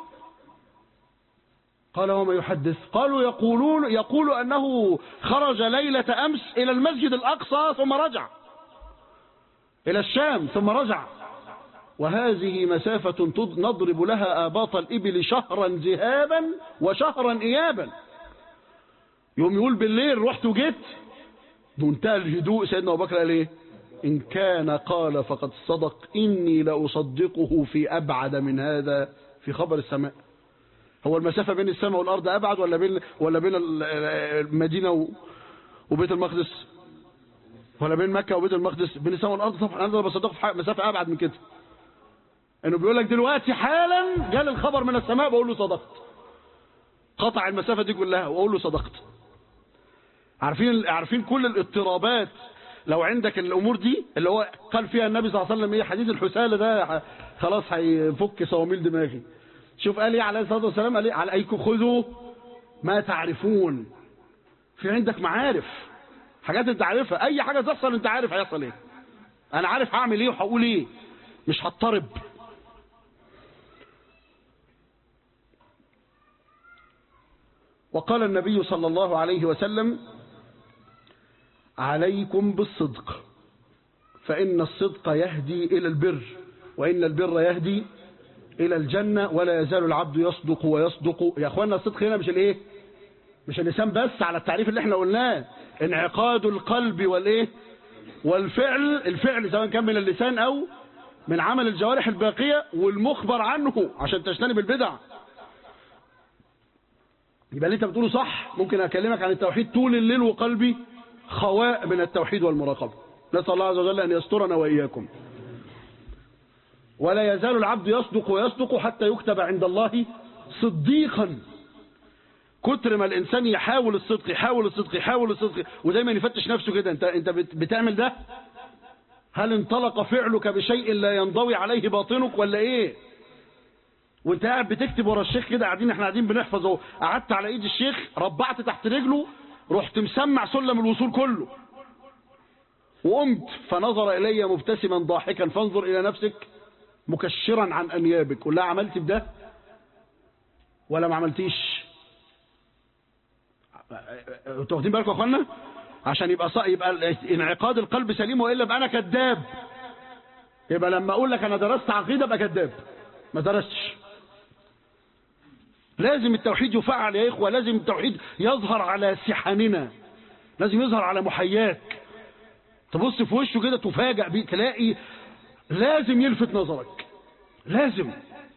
قال وما يحدث؟ قالوا يقولون يقول أنه خرج ليلة أمس إلى المسجد الأقصى ثم رجع إلى الشام ثم رجع، وهذه مسافة نضرب لها آباط الإبل شهرا ذهابا وشهرا إيابا. يوم يقول بالليل رحت وجيت بمنتهى الهدوء. سيدنا أبو بكر قال إيه؟ إن كان قال فقد صدق إني لأصدقه في أبعد من هذا في خبر السماء. هو المسافة بين السماء والأرض أبعد ولا بين ولا بين المدينة وبيت المقدس؟ ولا بين مكة وبيت المقدس؟ بين السماء والأرض طبعا. أنا بصدق في مسافة أبعد من كده. إنه بيقول لك دلوقتي حالا جال الخبر من السماء بقول له صدقت، قطع المسافة دي كلها وأقول له صدقت. عارفين عارفين كل الاضطرابات لو عندك الأمور دي اللي هو قال فيها النبي صلى الله عليه وسلم إيه؟ حديث الحسالة ده خلاص هيفك صواميل دماغي. شوف قال إيه عليه الصلاة والسلام؟ قال إيه؟ عليكم خذوا ما تعرفون. في عندك معارف، حاجات أنت عارفها، أي حاجة تحصل أنت عارف هيحصل إيه. أنا عارف هعمل إيه وهقول إيه، مش هضطرب. وقال النبي صلى الله عليه وسلم عليكم بالصدق فإن الصدق يهدي إلى البر وإن البر يهدي إلى الجنة ولا يزال العبد يصدق ويصدق. يا أخوانا الصدق هنا مش الإيه؟ مش اللسان بس على التعريف اللي احنا قلناه، انعقاد القلب والإيه؟ والفعل. الفعل سواء كان من اللسان أو من عمل الجوارح الباقية، والمخبر عنه عشان تجتنب البدع. يبقى اللي انت بتقوله صح. ممكن اكلمك عن التوحيد طول الليل وقلبي خواء من التوحيد والمراقبة. نسأل الله عز وجل ان يسترنا واياكم. ولا يزال العبد يصدق ويصدق حتى يكتب عند الله صديقا. كتر ما الانسان يحاول الصدق يحاول الصدق يحاول الصدق ودايما يفتش نفسه كده، انت انت بتعمل ده هل انطلق فعلك بشيء لا ينضوي عليه باطنك ولا ايه؟ وانت قاعد بتكتب ورا الشيخ كده، قاعدين احنا قاعدين بنحفظه، قعدت على ايد الشيخ ربعت تحت رجله، رحت مسمع سلم الوصول كله، وقمت فنظر الي مبتسما ضاحكا فانظر الى نفسك مكشرا عن انيابك. قل لها عملت بده ولا ما عملتيش؟ انتوا واخدين بالكم يا اخوانا؟ عشان يبقى صح، يبقى انعقاد القلب سليم، والا ابقى انا كذاب. يبقى لما اقول لك انا درست عقيده ابقى كذاب، ما درستش. لازم التوحيد يفعل يا اخوه، لازم التوحيد يظهر على سحننا، لازم يظهر على محياك، تبص في وشه كده تفاجأ بيه، تلاقي لازم يلفت نظرك، لازم.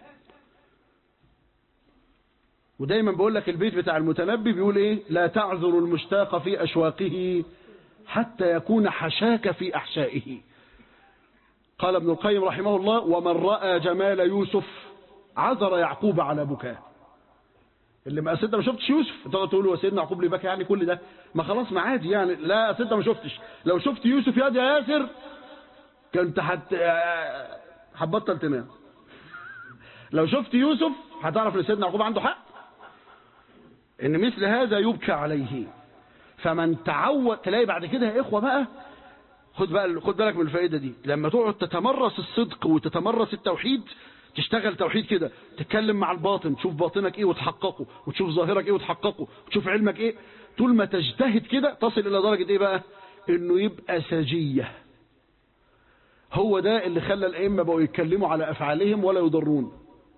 ودايما بقول لك البيت بتاع المتنبي بيقول ايه؟ لا تعذر المشتاق في اشواقه حتى يكون حشاك في احشائه. قال ابن القيم رحمه الله: ومن رأى جمال يوسف عذر يعقوب على بكاه. اللي ما أسد ما شفتش يوسف تقعد تقول له سيدنا يعقوب ليه بكى يعني كل ده؟ ما خلاص ما عادي يعني. لا أسد ما شفتش، لو شفت يوسف يا يا ياسر كنت حت هتبطل تنام. لو شفت يوسف هتعرف ان سيدنا يعقوب عنده حق، ان مثل هذا يبكى عليه. فمن تعود تلاقي بعد كده يا اخوه بقى، خد بقى خد بالك من الفائده دي، لما تقعد تتمرس الصدق وتتمرس التوحيد، تشتغل توحيد كده، تتكلم مع الباطن، تشوف باطنك ايه وتحققه، وتشوف ظاهرك ايه وتحققه، وتشوف علمك ايه. طول ما تجتهد كده تصل الى درجه ايه بقى؟ انه يبقى سجيه. هو ده اللي خلى الائمه بقوا يتكلموا على افعالهم ولا يضرون.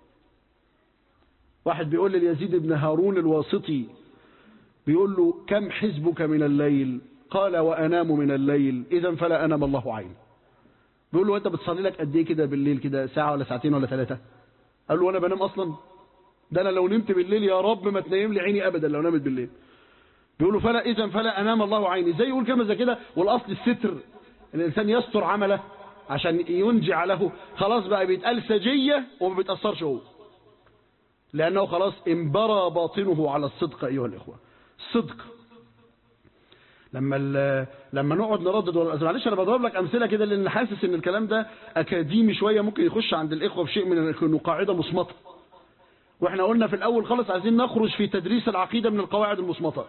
واحد بيقول ليزيد بن هارون الواسطي، بيقول له: كم حزبك من الليل؟ قال: وانام من الليل، اذا فلا انام الله عين. بيقول له: انت بتصلي لك قد ايه كده بالليل، كده ساعه ولا ساعتين ولا ثلاثه؟ قال له: انا بنام اصلا؟ ده انا لو نمت بالليل يا رب ما تنيم لي عيني ابدا لو نامت بالليل. بيقول له: فلا اذا فلا انام الله عيني. ازاي يقول كلمه زي كده؟ والاصل الستر، الانسان يستر عمله عشان ينجع له. خلاص بقى بيتقال سجيه وما بيتاثرش هو، لانه خلاص انبرى باطنه على الصدق. ايها الاخوه، الصدق لما لما نقعد نردد ولا معلش انا بضرب لك امثله كده لان حاسس ان الكلام ده اكاديمي شويه، ممكن يخش عند الاخوه بشيء من انه قاعده مصمته. واحنا قلنا في الاول خالص عايزين نخرج في تدريس العقيده من القواعد المصمته.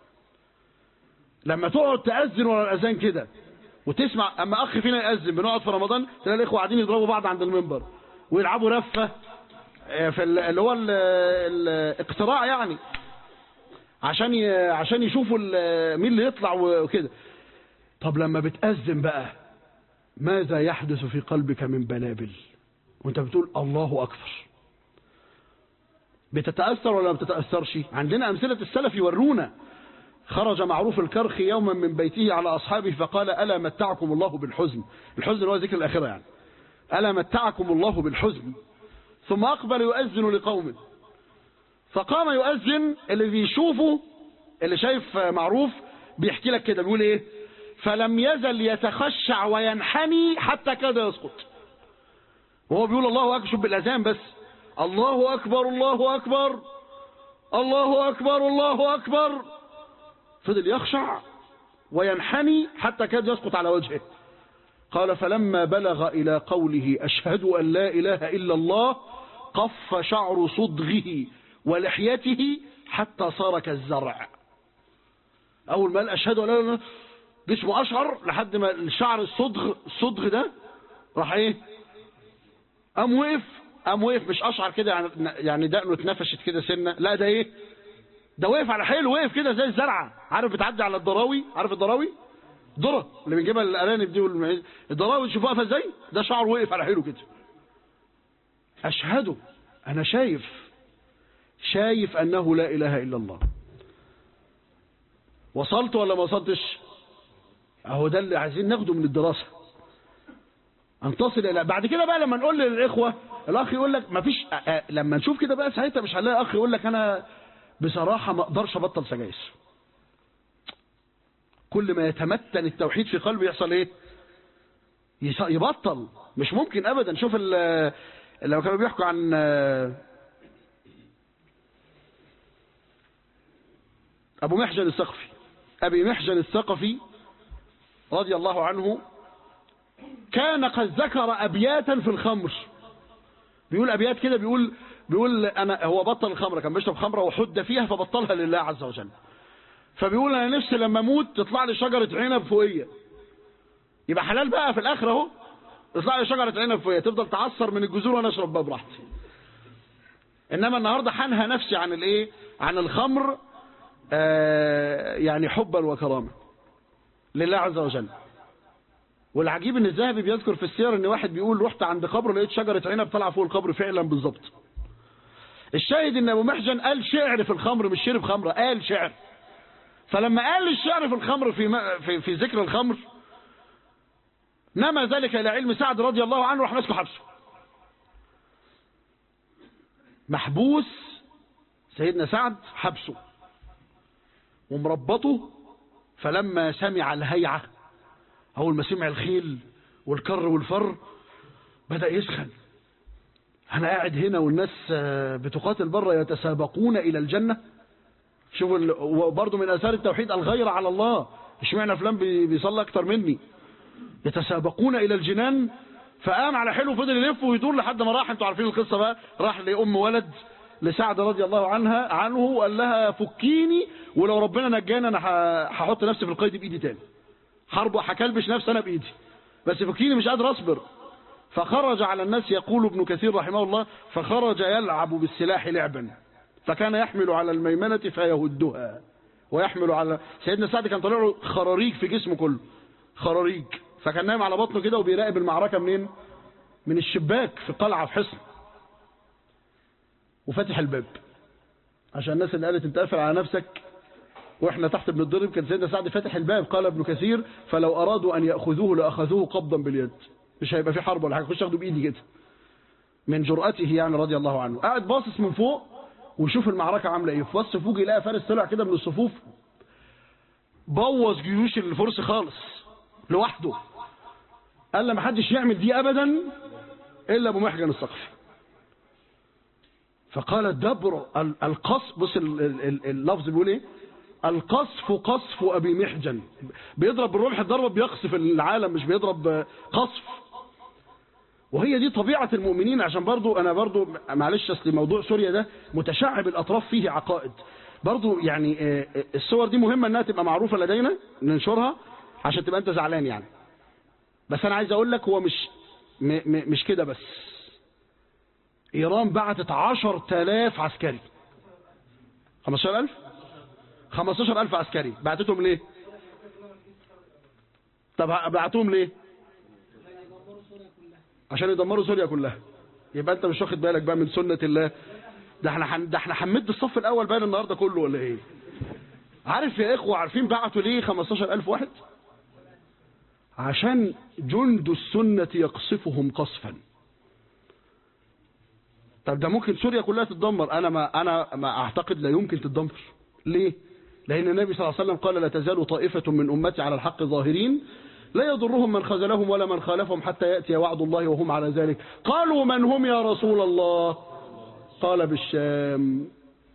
لما تقعد تاذن ورا الاذان كده وتسمع، اما اخ فينا ياذن بنقعد في رمضان تلاقي الاخوه قاعدين يضربوا بعض عند المنبر ويلعبوا رفه في اللي هو الاقتراع يعني، عشان عشان يشوفوا مين اللي يطلع وكده. طب لما بتأذن بقى ماذا يحدث في قلبك من بلابل وانت بتقول الله أكبر؟ بتتأثر ولا ما بتتأثرش؟ عندنا أمثلة السلف يورونا. خرج معروف الكرخي يوما من بيته على أصحابه فقال: ألا متعكم الله بالحزن. الحزن هو ذكر الآخرة يعني. ألا متعكم الله بالحزن. ثم أقبل يؤذن لقوم، فقام يؤذن. اللي بيشوفه اللي شايف معروف بيحكي لك كده، بيقول ايه؟ فلم يزل يتخشع وينحني حتى كاد يسقط. وهو بيقول الله اكبر بالاذان بس، الله اكبر الله اكبر الله اكبر الله اكبر، فضل يخشع وينحني حتى كاد يسقط على وجهه. قال: فلما بلغ الى قوله اشهد ان لا اله الا الله قف شعر صدغه ولحيته حتى صار كالزرع. اول ما قال اشهد ان لا اله الا الله جسمه اشعر لحد ما الشعر الصدغ الصدغ ده راح ايه؟ قام وقف قام وقف مش اشعر كده يعني يعني دقنه اتنفشت كده سنه، لا ده ايه؟ ده وقف على حيله، وقف كده زي الزرعه. عارف بتعدي على الضراوي؟ عارف الضراوي؟ ذره اللي بنجيبها الارانب دي والمعيز، الضراوي تشوفها واقفه ازاي؟ ده شعر وقف على حيله كده. اشهد، انا شايف شايف انه لا اله الا الله. وصلت ولا ما وصلتش؟ اهو ده اللي عايزين ناخده من الدراسه، ان تصل الى. بعد كده بقى لما نقول للاخوه، الاخ يقول لك ما فيش، لما نشوف كده بقى ساعتها مش هنلاقي اخ يقول لك انا بصراحه ما اقدرش ابطل سجاير. كل ما يتمتن التوحيد في قلبه يحصل ايه؟ يبطل. مش ممكن ابدا. شوف لما كانوا بيحكوا عن ابو محجن الثقفي، ابي محجن الثقفي رضي الله عنه، كان قد ذكر أبياتا في الخمر، بيقول أبيات كده، بيقول بيقول أنا هو بطل الخمرة، كان بيشرب خمرة وحد فيها فبطلها لله عز وجل، فبيقول أنا نفسي لما أموت تطلع لي شجرة عنب فوقية، يبقى حلال بقى في الآخرة أهو، تطلع لي شجرة عنب فوقية تفضل تعصر من الجذور وأنا أشرب بقى براحتي. إنما النهاردة حنهى نفسي عن الإيه؟ عن الخمر، آه يعني حبا وكرامة لله عز وجل. والعجيب ان الذهبي بيذكر في السير ان واحد بيقول رحت عند قبر لقيت شجرة عنب طالعه فوق القبر فعلا بالظبط. الشاهد ان ابو محجن قال شعر في الخمر، مش شرب خمره، قال شعر. فلما قال الشعر في الخمر في في, في ذكر الخمر نما ذلك الى علم سعد رضي الله عنه، راح مسكه حبسه. محبوس سيدنا سعد حبسه ومربطه. فلما سمع الهيعة، أول ما سمع الخيل والكر والفر بدأ يسخن. أنا قاعد هنا والناس بتقاتل بره يتسابقون إلى الجنة. شوفوا، وبرضه من آثار التوحيد الغيرة على الله، اشمعنى فلان بيصلي أكتر مني. يتسابقون إلى الجنان. فقام على حلو فضل يلف ويدور لحد ما راح، انتوا عارفين القصة بقى، راح لأم ولد لسعد رضي الله عنها عنه وقال لها فكيني، ولو ربنا نجانا انا هحط نفسي في القيد بايدي تاني، حرب هكلبش نفسي انا بايدي، بس فكيني مش قادر اصبر. فخرج على الناس، يقول ابن كثير رحمه الله، فخرج يلعب بالسلاح لعبا، فكان يحمل على الميمنة فيهدها، ويحمل على سيدنا سعد كان طالع له خراريج في جسمه كله، خراريج، فكان نايم على بطنه كده وبيراقب المعركة منين؟ من الشباك في قلعة في حصن، وفتح الباب عشان الناس اللي قالت انت قافل على نفسك واحنا تحت بنضرب. كان سيدنا سعد فتح الباب. قال ابن كثير فلو ارادوا ان ياخذوه لاخذوه قبضا باليد، مش هيبقى في حرب ولا حاجه، خش اخده بايدي كده من جرأته يعني رضي الله عنه. قاعد باصص من فوق ويشوف المعركه عامله ايه. في وسط فوق يلاقي فارس طلع كده من الصفوف بوظ جيوش الفرس خالص لوحده. قال لا ما حدش يعمل دي ابدا الا ابو محجن الثقفي. فقال الدبر القصف، بص اللفظ بيقول ايه؟ القصف قصف ابي محجن، بيضرب بالرمح الضربه بيقصف العالم، مش بيضرب قصف. وهي دي طبيعه المؤمنين. عشان برضو انا برضو معلش اصل موضوع سوريا ده متشعب الاطراف فيه عقائد برضو، يعني الصور دي مهمه انها تبقى معروفه لدينا ننشرها عشان تبقى انت زعلان يعني. بس انا عايز اقول لك هو مش مش كده بس. ايران بعتت عشرة آلاف عسكري، خمستاشر ألف خمستاشر ألف عسكري بعتتهم ليه؟ طب بعتهم ليه؟ عشان يدمروا سوريا كلها. يبقى انت مش واخد بالك بقى من سنة الله. ده احنا ده احنا حمد الصف الاول باين النهارده كله ولا ايه؟ عارف يا اخوه عارفين بعتوا ليه خمستاشر ألف واحد؟ عشان جند السنة يقصفهم قصفا. طب ده ممكن سوريا كلها تتدمر. انا ما انا ما اعتقد لا يمكن تتدمر. ليه؟ لان النبي صلى الله عليه وسلم قال لا تزال طائفة من امتي على الحق ظاهرين لا يضرهم من خذلهم ولا من خالفهم حتى يأتي وعد الله وهم على ذلك. قالوا من هم يا رسول الله؟ قال بالشام.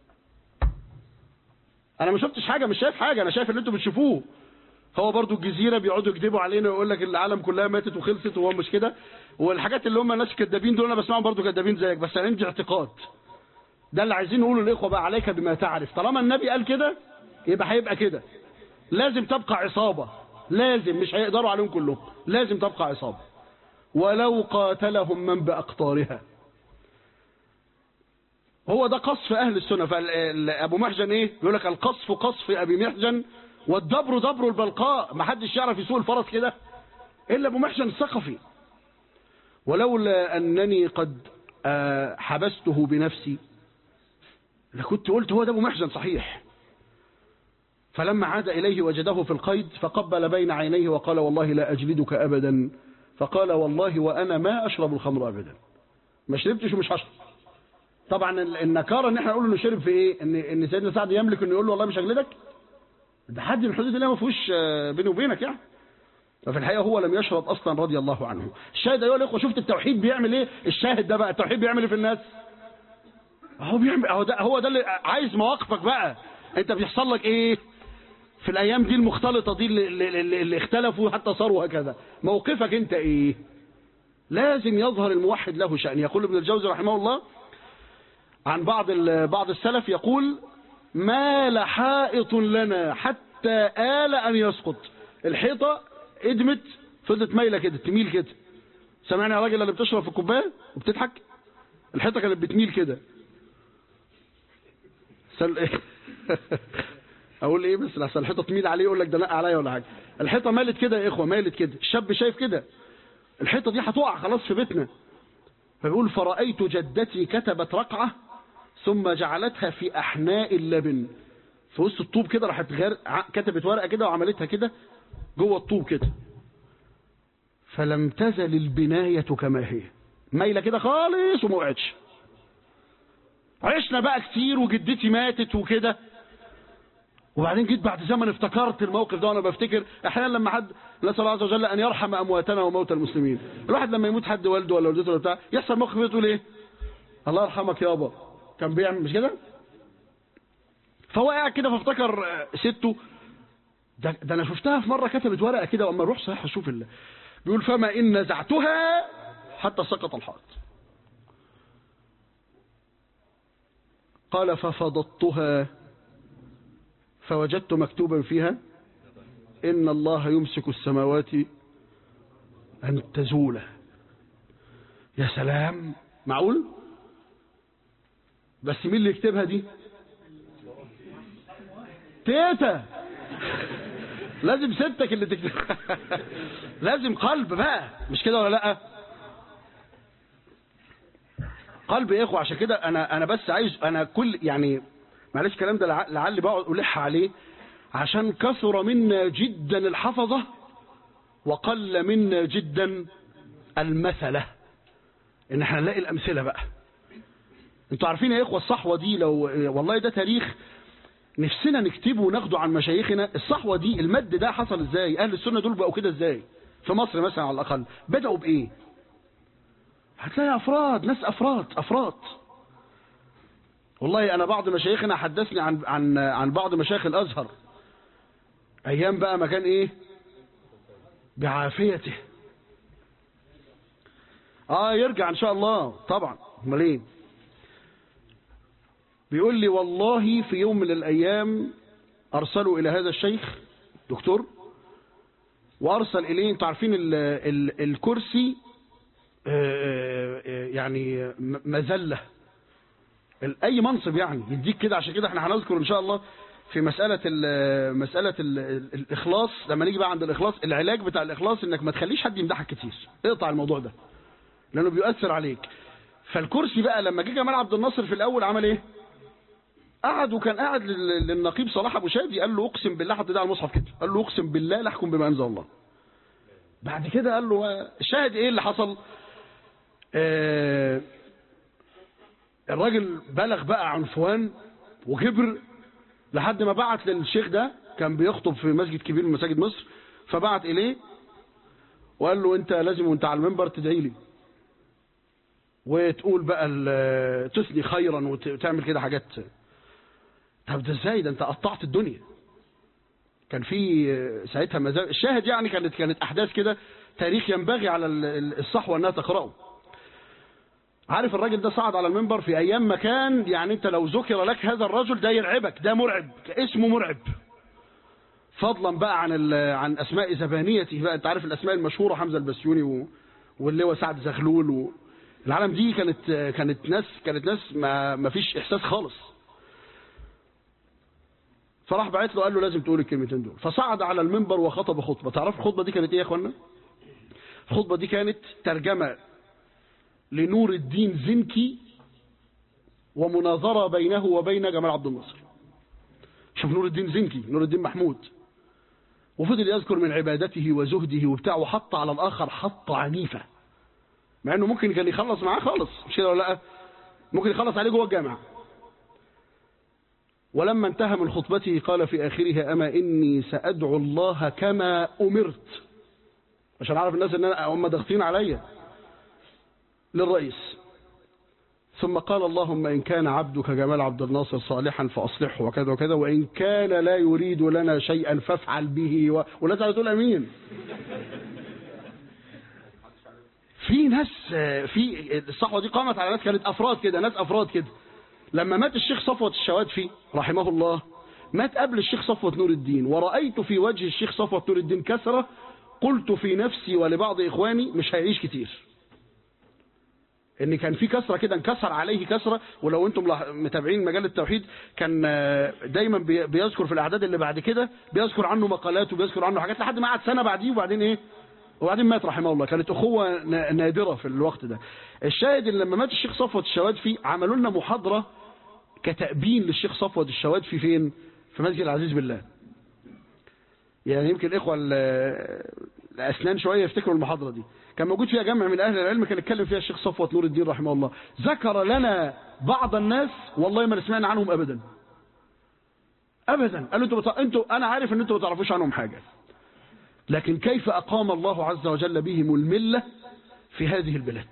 انا ما شفتش حاجة، مش شايف حاجة، انا شايف اللي انتوا بتشوفوه. هو برضو الجزيرة بيقعدوا يكذبوا علينا ويقول لك العالم كلها ماتت وخلصت، وهو مش كده. والحاجات اللي هم الناس كدابين دول انا بسمعهم برضو كدابين زيك، بس انا عندي اعتقاد. ده اللي عايزين نقوله للاخوه بقى، عليك بما تعرف. طالما النبي قال كده يبقى هيبقى كده. لازم تبقى عصابة، لازم، مش هيقدروا عليهم كلهم، لازم تبقى عصابة ولو قاتلهم من بأقطارها. هو ده قصف أهل السنة. فأبو محجن إيه؟ يقول لك القصف قصف أبي محجن والدبر دبر البلقاء. ما حدش يعرف يسوق الفرس كده إلا أبو محجن الثقفي. ولولا أنني قد حبسته بنفسي لكنت قلت هو ده أبو محجن صحيح. فلما عاد إليه وجده في القيد فقبل بين عينيه وقال والله لا أجلدك أبدا. فقال والله وأنا ما أشرب الخمر أبدا، ما شربتش ومش هشرب. طبعا النكارة ان احنا نقول انه شرب في ايه؟ ان ان سيدنا سعد يملك انه يقول له والله مش هجلدك. ده حد من حدود الله ما فيهوش بيني وبينك يعني. ففي الحقيقه هو لم يشرب اصلا رضي الله عنه. الشاهد ايها الاخوه، شفت التوحيد بيعمل ايه؟ الشاهد ده بقى التوحيد بيعمل ايه في الناس؟ هو بيعمل هو ده هو ده اللي عايز مواقفك بقى. انت بيحصل لك ايه؟ في الأيام دي المختلطة دي اللي, اللي, اللي اختلفوا حتى صاروا هكذا، موقفك أنت إيه؟ لازم يظهر الموحد له شأن. يقول ابن الجوزي رحمه الله عن بعض بعض السلف، يقول مال حائط لنا حتى آل أن يسقط. الحيطة ادمت فضلت مايلة كده، تميل كده. سمعني يا راجل اللي بتشرب في الكوبايه وبتضحك، الحيطه كانت بتميل كده. سل ايه اقول ايه بس لحسن الحيطه تميل عليه يقول لك ده نق عليا ولا حاجه. الحيطه مالت كده يا اخوه، مالت كده. الشاب شايف كده الحيطه دي هتقع خلاص في بيتنا. فبيقول فرأيت جدتي كتبت رقعه ثم جعلتها في احناء اللبن، في وسط الطوب كده، راحت كتبت ورقه كده وعملتها كده جوه الطوب كده. فلم تزل البنايه كما هي، مايله كده خالص وما وقعتش. عشنا بقى كتير وجدتي ماتت وكده، وبعدين جيت بعد زمن افتكرت الموقف ده. وانا بفتكر احيانا لما حد، نسال الله عز وجل ان يرحم امواتنا وموتى المسلمين، الواحد لما يموت حد والده ولا والدته ولا بتاع يحصل موقف يقول ايه؟ الله يرحمك يابا كان بيعمل مش كده؟ فهو قاعد كده فافتكر سته ده, ده انا شفتها في مره كتبت ورقه كده، واما اروح صحيح اشوف الله بيقول فما ان نزعتها حتى سقط الحائط. قال ففضضتها فوجدت مكتوبا فيها إن الله يمسك السماوات أن تزولا. يا سلام، معقول؟ بس مين اللي يكتبها دي؟ تيتا لازم ستك اللي تكتبها لازم قلب بقى، مش كده ولا لا؟ قلب يا اخو. عشان كده انا انا بس عايز انا كل يعني معلش الكلام ده لعلي بقعد الح عليه، عشان كثر منا جدا الحفظه وقل منا جدا المثله، ان احنا نلاقي الامثله بقى. انتوا عارفين يا اخوه الصحوه دي، لو والله ده تاريخ نفسنا نكتبه وناخده عن مشايخنا. الصحوه دي المد ده حصل ازاي؟ اهل السنه دول بقوا كده ازاي في مصر مثلا على الاقل؟ بداوا بايه؟ هتلاقي افراد، ناس افراد افراد. والله انا بعض مشايخنا حدثني عن عن عن بعض مشايخ الازهر ايام بقى ما كان ايه بعافيته. اه يرجع ان شاء الله طبعا، امال ايه. بيقول لي والله في يوم من الايام ارسلوا الى هذا الشيخ دكتور، وارسل اليه، انتوا عارفين ال ال الكرسي يعني مذله، اي منصب يعني يديك كده. عشان كده احنا هنذكر ان شاء الله في مساله ال مساله ال الاخلاص. لما نيجي بقى عند الاخلاص، العلاج بتاع الاخلاص انك ما تخليش حد يمدحك كتير، اقطع الموضوع ده لانه بيؤثر عليك. فالكرسي بقى لما جه جمال عبد الناصر في الاول عمل ايه؟ قعد، وكان قاعد للنقيب صلاح ابو شادي قال له اقسم بالله، حط ده على المصحف كده، قال له اقسم بالله لا احكم بما انزل الله. بعد كده قال له الشاهد ايه اللي حصل؟ آه الراجل بلغ بقى عنفوان وكبر لحد ما بعت للشيخ ده، كان بيخطب في مسجد كبير من مساجد مصر، فبعت اليه وقال له انت لازم وانت على المنبر تدعي لي وتقول بقى تثني خيرا وتعمل كده حاجات. طب ده ازاي؟ ده انت قطعت الدنيا. كان في ساعتها مزاج الشاهد يعني، كانت كانت احداث كده، تاريخ ينبغي على الصحوه انها تقراه. عارف الراجل ده صعد على المنبر في ايام ما كان يعني انت لو ذكر لك هذا الرجل ده يرعبك، ده مرعب، اسمه مرعب، فضلا بقى عن عن اسماء زبانيته بقى. انت عارف الاسماء المشهوره، حمزه البسيوني واللواء سعد زغلول، والعالم دي كانت كانت ناس كانت ناس ما ما فيش احساس خالص. فراح بعت له قال له لازم تقول الكلمتين دول. فصعد على المنبر وخطب خطبه. تعرف الخطبه دي كانت ايه يا اخوانا؟ الخطبه دي كانت ترجمه لنور الدين زنكي ومناظرة بينه وبين جمال عبد الناصر. شوف نور الدين زنكي، نور الدين محمود، وفضل يذكر من عبادته وزهده وبتاع، وحط على الآخر حطة عنيفة، مع انه ممكن كان يخلص معاه خالص، مش كده ولا لا؟ ممكن يخلص عليه جوه الجامعة. ولما انتهى من خطبته قال في آخرها أما إني سأدعو الله كما أمرت، عشان أعرف الناس إن أنا هم ضاغطين عليا، للرئيس. ثم قال اللهم إن كان عبدك جمال عبد الناصر صالحا فأصلحه وكذا وكذا، وإن كان لا يريد لنا شيئا فافعل به و... والناس تقول أمين. في ناس في الصحوة دي قامت على ناس كانت أفراد كده، ناس أفراد كده. لما مات الشيخ صفوت الشوادفي رحمه الله، مات قبل الشيخ صفوت نور الدين، ورأيت في وجه الشيخ صفوت نور الدين كسرة، قلت في نفسي ولبعض إخواني مش هيعيش كتير، ان كان في كسرة كده، انكسر عليه كسرة. ولو انتم متابعين مجال التوحيد كان دايما بيذكر في الاعداد اللي بعد كده، بيذكر عنه مقالات وبيذكر عنه حاجات لحد ما قعد سنة بعديه، وبعدين ايه، وبعدين مات رحمه الله. كانت اخوة نادرة في الوقت ده. الشاهد ان لما مات الشيخ صفوت الشوادفي عملوا لنا محاضرة كتأبين للشيخ صفوت الشوادفي فين؟ في مسجد العزيز بالله. يعني يمكن الاخوة الاسنان شوية يفتكروا المحاضرة دي، كان موجود فيها جمع من اهل العلم كان اتكلم فيها الشيخ صفوت نور الدين رحمه الله. ذكر لنا بعض الناس والله ما سمعنا عنهم ابدا ابدا. قالوا انتوا بط... انتوا انا عارف ان انتوا ما تعرفوش عنهم حاجة، لكن كيف اقام الله عز وجل بهم الملة في هذه البلاد.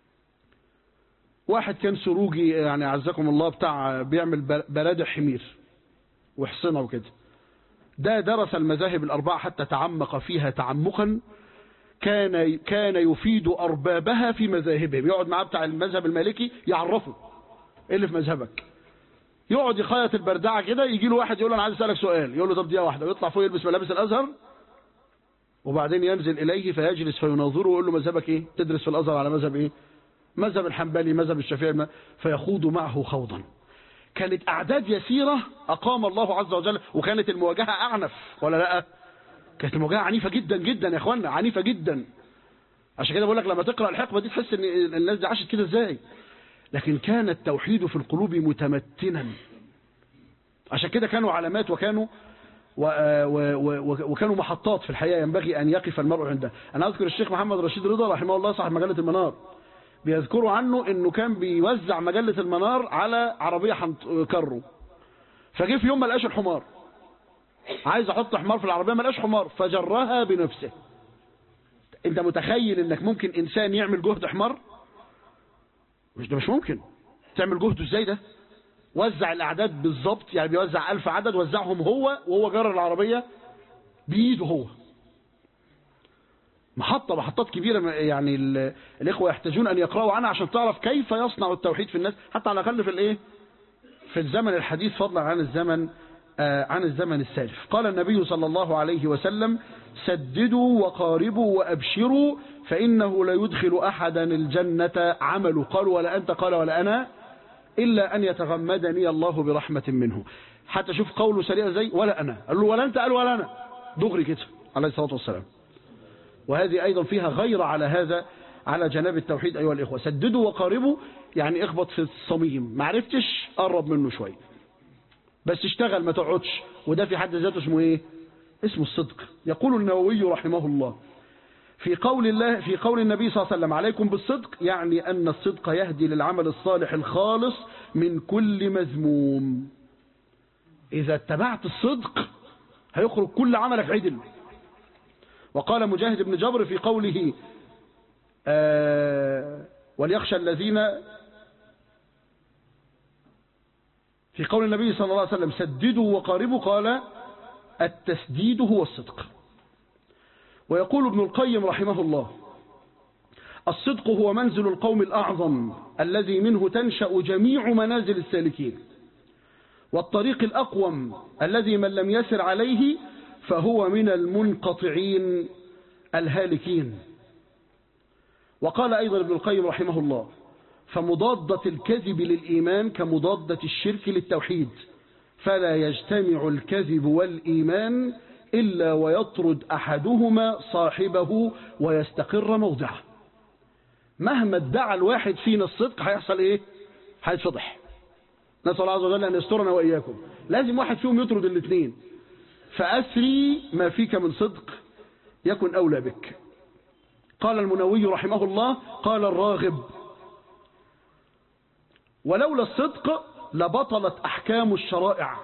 واحد كان سروجي يعني عزكم الله، بتاع بيعمل برادع حمير وحصنة وكده، ده درس المذاهب الأربعة حتى تعمق فيها تعمقا، كان كان يفيد أربابها في مذاهبهم. يقعد معاه بتاع المذهب المالكي يعرفه ايه اللي في مذهبك، يقعد يخيط البردعة كده، يجي له واحد يقول له انا عايز اسالك سؤال، يقول له طب دقيقة واحدة، ويطلع فوق يلبس ملابس الازهر، وبعدين ينزل اليه فيجلس فيناظره ويقول له مذهبك ايه، تدرس في الازهر على مذهب ايه، مذهب الحنبلي، مذهب الشافعي، فيخوض معه خوضا. كانت اعداد يسيرة اقام الله عز وجل، وكانت المواجهة اعنف ولا لا؟ كانت المواجهة عنيفة جدا جدا يا اخوانا، عنيفة جدا. عشان كده بقول لك لما تقرأ الحقبة دي تحس ان الناس دي عاشت كده ازاي. لكن كان التوحيد في القلوب متمتنا، عشان كده كانوا علامات وكانوا و و و وكانوا محطات في الحياة ينبغي ان يقف المرء عندها. انا اذكر الشيخ محمد رشيد رضا رحمه الله صاحب مجلة المنار، بيذكروا عنه انه كان بيوزع مجلة المنار على عربية كرو، فجه في يوم ما لقاش الحمار، عايز احط حمار في العربية ما لقاش حمار، فجرها بنفسه. انت متخيل انك ممكن انسان يعمل جهد حمار؟ مش ده مش ممكن. تعمل جهده ازاي ده؟ وزع الاعداد بالظبط، يعني بيوزع الف عدد وزعهم هو وهو جرر العربية بايده هو. محطة محطات كبيرة يعني الاخوة يحتاجون ان يقرأوا عنها عشان تعرف كيف يصنع التوحيد في الناس، حتى على الاقل في الايه، في الزمن الحديث فضلا عن الزمن آه عن الزمن السالف. قال النبي صلى الله عليه وسلم سددوا وقاربوا وابشروا فانه لا يدخل احدا الجنة عمله. قال ولا انت؟ قال ولا انا، الا ان يتغمدني الله برحمة منه. حتى شوف قوله سريع زي ولا انا، قال له ولا انت؟ قال ولا انا، دغري كده عليه الصلاة والسلام. وهذه ايضا فيها غير على هذا على جناب التوحيد. ايها الاخوة سددوا وقاربوا يعني اخبط في الصميم، ما عرفتش قرب منه شوي بس اشتغل ما تقعدش، وده في حد ذاته اسمه ايه؟ اسمه الصدق. يقول النووي رحمه الله في قول الله في قول النبي صلى الله عليه وسلم عليكم بالصدق، يعني ان الصدق يهدي للعمل الصالح الخالص من كل مذموم. اذا اتبعت الصدق هيخرج كل عملك عدل. وقال مجاهد بن جبر في قوله آه وليخشى الذين، في قول النبي صلى الله عليه وسلم سددوا وقاربوا، قال التسديد هو الصدق. ويقول ابن القيم رحمه الله الصدق هو منزل القوم الأعظم الذي منه تنشأ جميع منازل السالكين، والطريق الأقوم الذي من لم يسر عليه فهو من المنقطعين الهالكين. وقال أيضا ابن القيم رحمه الله فمضادة الكذب للإيمان كمضادة الشرك للتوحيد، فلا يجتمع الكذب والإيمان إلا ويطرد أحدهما صاحبه ويستقر موضعه. مهما ادعى الواحد فينا الصدق هيحصل إيه؟ هيتفضح. نسأل الله عز وجل أن يسترنا وإياكم. لازم واحد فيهم يطرد الاثنين. فأسري ما فيك من صدق يكن أولى بك. قال المنوي رحمه الله قال الراغب ولولا الصدق لبطلت أحكام الشرائع،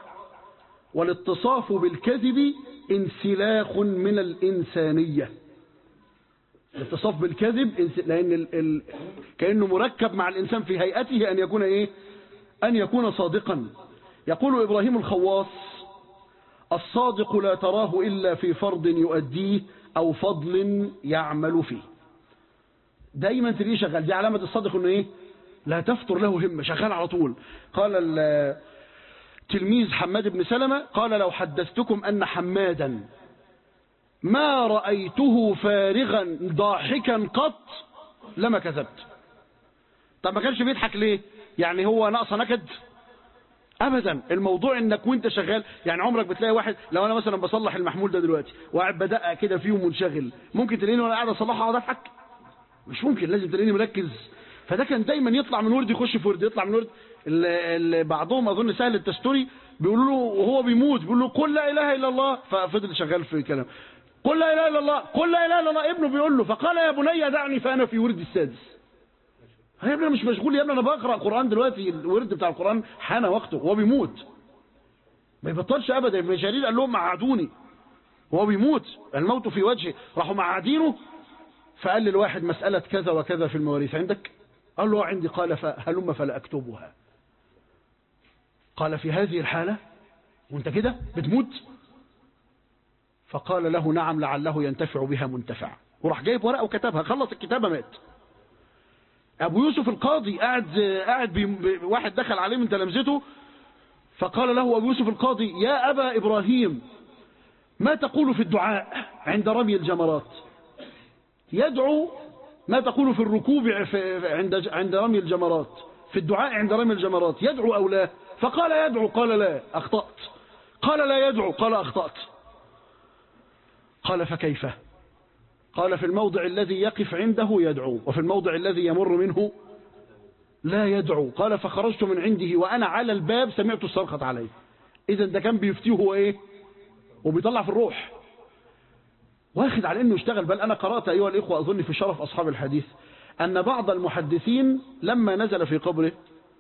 والاتصاف بالكذب انسلاخ من الإنسانية. الاتصاف بالكذب لأن ال... ال... كأنه مركب مع الإنسان في هيئته أن يكون إيه؟ أن يكون صادقا. يقول إبراهيم الخواص: الصادق لا تراه إلا في فرض يؤديه أو فضل يعمل فيه. دايما تلاقيه شغال. دي علامة الصادق إنه إيه؟ لا تفتر له همة، شغال على طول. قال التلميذ حماد بن سلمة: قال لو حدثتكم أن حمادا ما رأيته فارغا ضاحكا قط لما كذبت. طب ما كانش بيضحك ليه؟ يعني هو ناقصه نكد؟ ابدا. الموضوع انك وانت شغال، يعني عمرك بتلاقي واحد، لو انا مثلا بصلح المحمول ده دلوقتي وقاعد بدقق كده فيه ومنشغل، ممكن تلاقيني وانا قاعد اصلحه اقعد اضحك؟ مش ممكن، لازم تلاقيني مركز. فده كان دايما يطلع من ورد يخش في ورد، يطلع من ورد. اللي بعضهم اظن سهل التستوري بيقولوا له وهو بيموت، بيقول له قل لا اله الا الله، ففضل شغال في كلام قل لا اله الا الله قل لا اله الا الله. ابنه بيقول له فقال يا بني دعني فانا في ورد السادس. يا ابني انا مش مشغول، يا ابني انا بقرا قران دلوقتي، الورد بتاع القران حان وقته وهو بيموت. ما يبطلش ابدا. ابن جرير قال لهم معادوني وهو بيموت، الموت في وجهه. راحوا معادينه، فقال للواحد مساله كذا وكذا في المواريث عندك؟ قال له عندي. قال هلم فلا اكتبها. قال في هذه الحاله وانت كده بتموت؟ فقال له نعم لعله ينتفع بها منتفع. وراح جايب ورقه وكتبها. خلص الكتابه مات. ابو يوسف القاضي قاعد قاعد بي... واحد دخل عليه من تلامذته، فقال له ابو يوسف القاضي: يا ابا ابراهيم ما تقول في الدعاء عند رمي الجمرات؟ يدعو. ما تقول في الركوب في... عند عند رمي الجمرات؟ في الدعاء عند رمي الجمرات يدعو او لا؟ فقال يدعو. قال لا، اخطأت. قال لا يدعو. قال اخطأت. قال فكيف؟ قال في الموضع الذي يقف عنده يدعو، وفي الموضع الذي يمر منه لا يدعو. قال فخرجت من عنده وأنا على الباب سمعت الصرخة عليه. إذا ده كان بيفتيه هو إيه؟ وبيطلع في الروح، واخد على إنه يشتغل. بل أنا قرأت أيها الإخوة أظن في شرف أصحاب الحديث أن بعض المحدثين لما نزل في قبره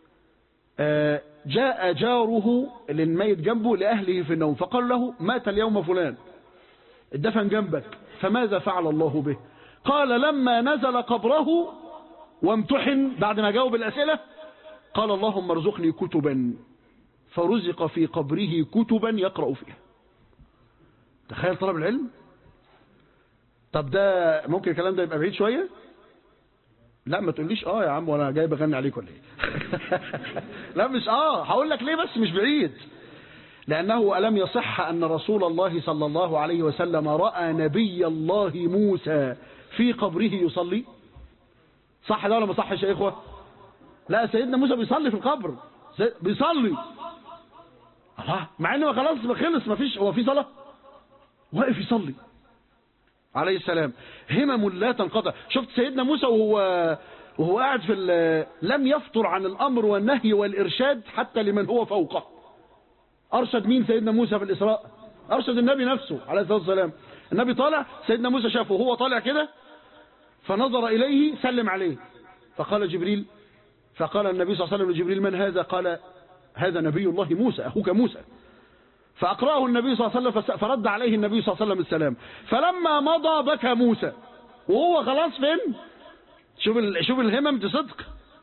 جاء جاره اللي الميت جنبه لأهله في النوم، فقال له مات اليوم فلان الدفن جنبك، فماذا فعل الله به؟ قال لما نزل قبره وامتحن بعد ما جاوب الأسئلة قال اللهم ارزقني كتبا، فرزق في قبره كتبا يقرأ فيها. تخيل طلب العلم. طب ده ممكن الكلام ده يبقى بعيد شوية؟ لا ما تقوليش اه يا عم وانا جاي بغني عليك ولا ايه؟ لا مش اه، هقول لك ليه بس مش بعيد. لأنه ألم يصح أن رسول الله صلى الله عليه وسلم رأى نبي الله موسى في قبره يصلي؟ صح ده ولا ما صحش يا إخوة؟ لا سيدنا موسى بيصلي في القبر، بيصلي. الله، مع انه خلاص خلص ما فيش، هو في صلاة؟ واقف يصلي عليه السلام. همم لا تنقطع. شفت سيدنا موسى وهو وهو قاعد في لم يفطر عن الأمر والنهي والإرشاد حتى لمن هو فوقه. أرشد مين سيدنا موسى في الإسراء؟ أرشد النبي نفسه عليه الصلاة والسلام. النبي طالع، سيدنا موسى شافه وهو طالع كده فنظر إليه سلم عليه، فقال جبريل، فقال النبي صلى الله عليه وسلم لجبريل من هذا؟ قال هذا نبي الله موسى أخوك موسى. فأقرأه النبي صلى الله عليه وسلم فرد عليه النبي صلى الله عليه وسلم السلام. فلما مضى بكى موسى وهو خلاص فين؟ شوف شوف الهمم دي صدق.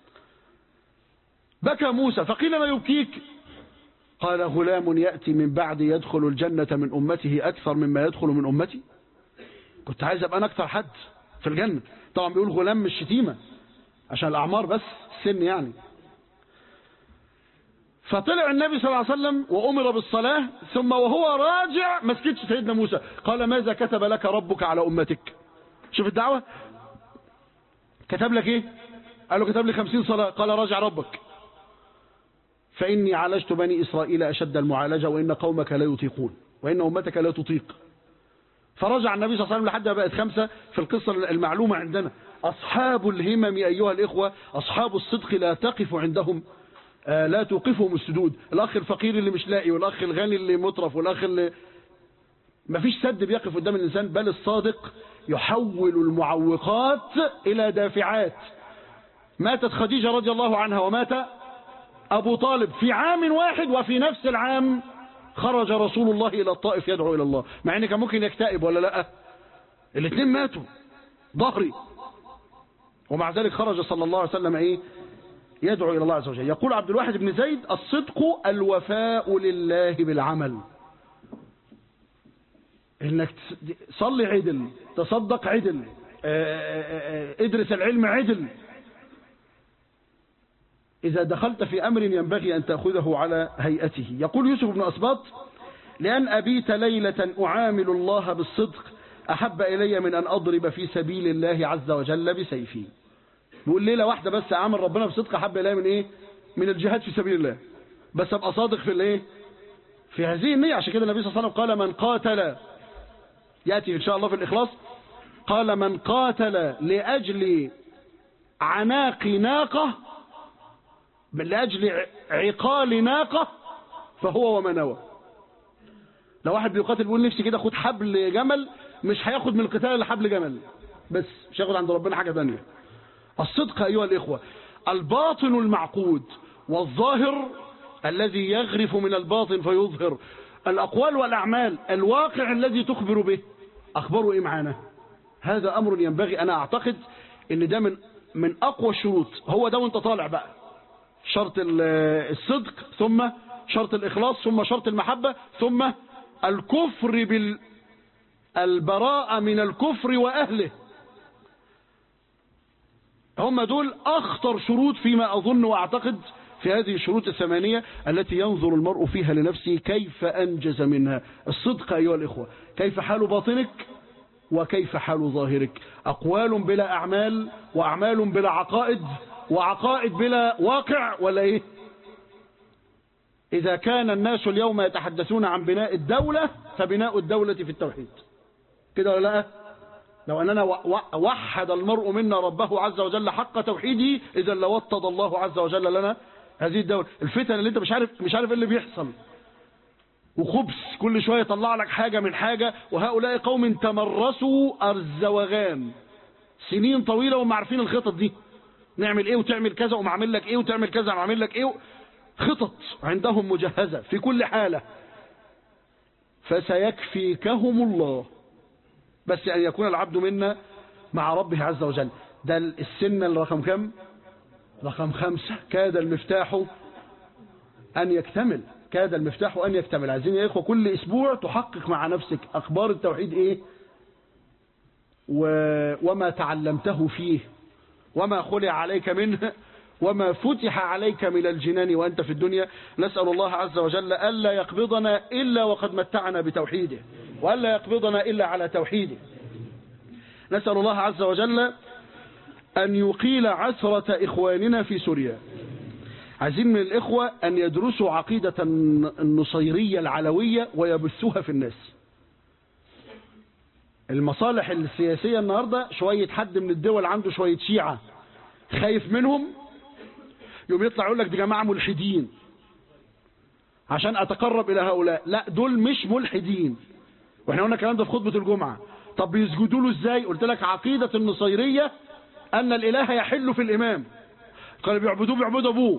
بكى موسى فقيل ما يبكيك؟ قال غلام يأتي من بعد يدخل الجنة من أمته أكثر مما يدخل من أمتي. كنت عايز أبقى أنا أكثر حد في الجنة. طبعا بيقول غلام مش شتيمة عشان الأعمار بس السن يعني. فطلع النبي صلى الله عليه وسلم وأمر بالصلاة، ثم وهو راجع ما سكتش سيدنا موسى، قال ماذا كتب لك ربك على أمتك؟ شوف الدعوة، كتب لك إيه؟ قال له كتب لي خمسين صلاة. قال راجع ربك فإني عالجت بني إسرائيل أشد المعالجة وإن قومك لا يطيقون وإن أمتك لا تطيق. فرجع النبي صلى الله عليه وسلم لحد ما بقت خمسة في القصة المعلومة عندنا. أصحاب الهمم أيها الإخوة، أصحاب الصدق لا تقف عندهم آه لا توقفهم السدود. الأخ الفقير اللي مش لاقي، والأخ الغني اللي مطرف، والأخ اللي ما فيش سد بيقف قدام الإنسان، بل الصادق يحول المعوقات إلى دافعات. ماتت خديجة رضي الله عنها ومات أبو طالب في عام واحد، وفي نفس العام خرج رسول الله إلى الطائف يدعو إلى الله، مع إن كان ممكن يكتئب ولا لا؟ الاثنين ماتوا ظهري. ومع ذلك خرج صلى الله عليه وسلم ايه يدعو الى الله عز وجل. يقول عبد الواحد بن زيد: الصدق الوفاء لله بالعمل. انك تصلي عدل، تصدق عدل، ادرس العلم عدل. إذا دخلت في أمر ينبغي أن تأخذه على هيئته. يقول يوسف بن أسباط: لأن أبيت ليلة أعامل الله بالصدق أحب إلي من أن أضرب في سبيل الله عز وجل بسيفي. بيقول ليلة واحدة بس أعامل ربنا بصدق أحب إلي من إيه؟ من الجهاد في سبيل الله، بس أبقى صادق في الإيه؟ في هذه النية. عشان كده النبي صلى الله عليه وسلم قال: من قاتل، يأتي إن شاء الله في الإخلاص، قال: من قاتل لأجل عناق ناقة، لأجل عقال ناقة، فهو وما نوى. لو واحد بيقاتل بيقول نفسي كده خد حبل جمل، مش هياخد من القتال الا حبل جمل بس، مش هياخد عند ربنا حاجة ثانيه. الصدق أيها الإخوة الباطن المعقود، والظاهر الذي يغرف من الباطن فيظهر. الأقوال والأعمال، الواقع الذي تخبر به، أخبره إيه معانا؟ هذا أمر ينبغي، أنا أعتقد إن ده من من أقوى الشروط. هو ده وانت طالع بقى، شرط الصدق، ثم شرط الإخلاص، ثم شرط المحبة، ثم الكفر بال البراءة من الكفر وأهله. هم دول أخطر شروط فيما أظن وأعتقد في هذه الشروط الثمانية التي ينظر المرء فيها لنفسه كيف أنجز منها. الصدق أيها الإخوة، كيف حال باطنك وكيف حال ظاهرك. أقوال بلا أعمال، وأعمال بلا عقائد، وعقائد بلا واقع، ولا إيه؟ إذا كان الناس اليوم يتحدثون عن بناء الدولة، فبناء الدولة في التوحيد، كده ولا لا؟ لو أننا وحد المرء منا ربه عز وجل حق توحيده، إذا لوطد الله عز وجل لنا هذه الدولة. الفتن اللي انت مش عارف مش عارف ايه اللي بيحصل، وخبث كل شوية يطلع لك حاجة من حاجة، وهؤلاء قوم تمرسوا الزوغان سنين طويلة وهم عارفين الخطط دي، نعمل ايه وتعمل كذا ومعمل لك ايه وتعمل كذا ومعمل لك ايه، خطط عندهم مجهزة في كل حالة. فسيكفيكهم الله، بس أن يكون العبد منا مع ربه عز وجل. ده السن الرقم كم؟ رقم خمسة. كاد المفتاح أن يكتمل، كاد المفتاح أن يكتمل. عايزين يا إخوة كل أسبوع تحقق مع نفسك أخبار التوحيد إيه و... وما تعلمته فيه، وما خلع عليك منه، وما فتح عليك من الجنان وأنت في الدنيا. نسأل الله عز وجل ألا يقبضنا إلا وقد متعنا بتوحيده، وألا يقبضنا إلا على توحيده. نسأل الله عز وجل أن يقيل عثرة إخواننا في سوريا. عايزين من الإخوة أن يدرسوا عقيدة النصيرية العلوية ويبثوها في الناس. المصالح السياسية النهاردة شوية حد من الدول عنده شوية شيعة خايف منهم، يوم يطلع يقول لك دي جماعة ملحدين عشان أتقرب إلى هؤلاء. لا، دول مش ملحدين، واحنا قلنا الكلام ده في خطبة الجمعة. طب بيسجدوا له ازاي؟ قلت لك عقيدة النصيرية أن الإله يحل في الإمام، قالوا بيعبدوه بيعبدوا أبوه.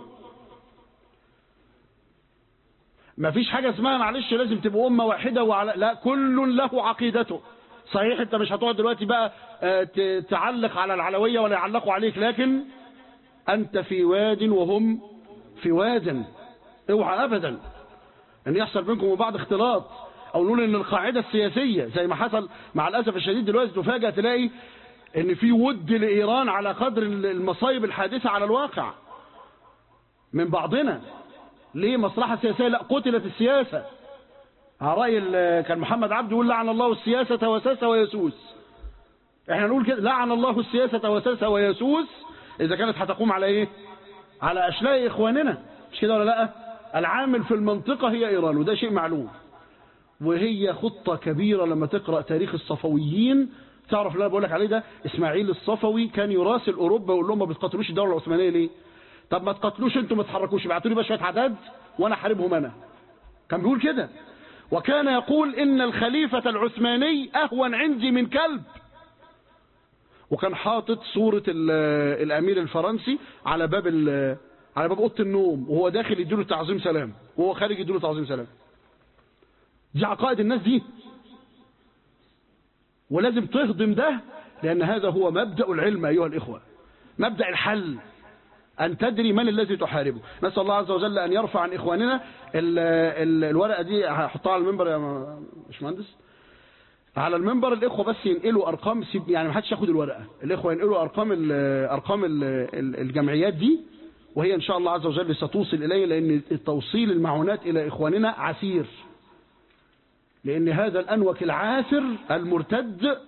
ما فيش حاجة اسمها معلش لازم تبقوا أمة واحدة وعلى... لا، كل له عقيدته. صحيح انت مش هتقعد دلوقتي بقى تعلق على العلوية ولا يعلقوا عليك، لكن أنت في واد وهم في واد. اوعى أبدا أن يحصل بينكم وبعض اختلاط، أو نقول أن القاعدة السياسية زي ما حصل مع الأسف الشديد دلوقتي، تفاجأ تلاقي أن في ود لإيران على قدر المصايب الحادثة على الواقع من بعضنا. ليه؟ مصلحة سياسية؟ لا، قتلت السياسة. على رأي كان محمد عبده يقول لعن الله السياسة وساس ويسوس. احنا نقول كده، لعن الله السياسة وساس ويسوس إذا كانت هتقوم على إيه؟ على أشلاء إخواننا، مش كده ولا لا؟ العامل في المنطقة هي إيران، وده شيء معلوم، وهي خطة كبيرة. لما تقرأ تاريخ الصفويين تعرف اللي أنا بقول لك عليه ده. إسماعيل الصفوي كان يراسل أوروبا ويقول لهم ما بتقاتلوش الدولة العثمانية ليه؟ طب ما تقاتلوش انتوا، ما تحركوش، ابعتوا لي بقى شوية عدد وأنا حاربهم أنا. كان بيقول كده. وكان يقول إن الخليفة العثماني أهون عندي من كلب. وكان حاطط صورة الأمير الفرنسي على باب على باب أوضة النوم، وهو داخل يديله تعظيم سلام، وهو خارج يديله تعظيم سلام. دي عقائد الناس دي، ولازم تهضم ده لأن هذا هو مبدأ العلم أيها الإخوة، مبدأ الحل، أن تدري من الذي تحاربه. نسأل الله عز وجل أن يرفع عن إخواننا ال ال الورقة دي، هحطها على المنبر يا باشمهندس، على المنبر. الإخوة بس ينقلوا أرقام، يعني ما حدش ياخد الورقة، الإخوة ينقلوا أرقام ال أرقام ال الجمعيات دي، وهي إن شاء الله عز وجل ستوصل إليه، لأن توصيل المعونات إلى إخواننا عسير، لأن هذا الأنوك العاثر المرتد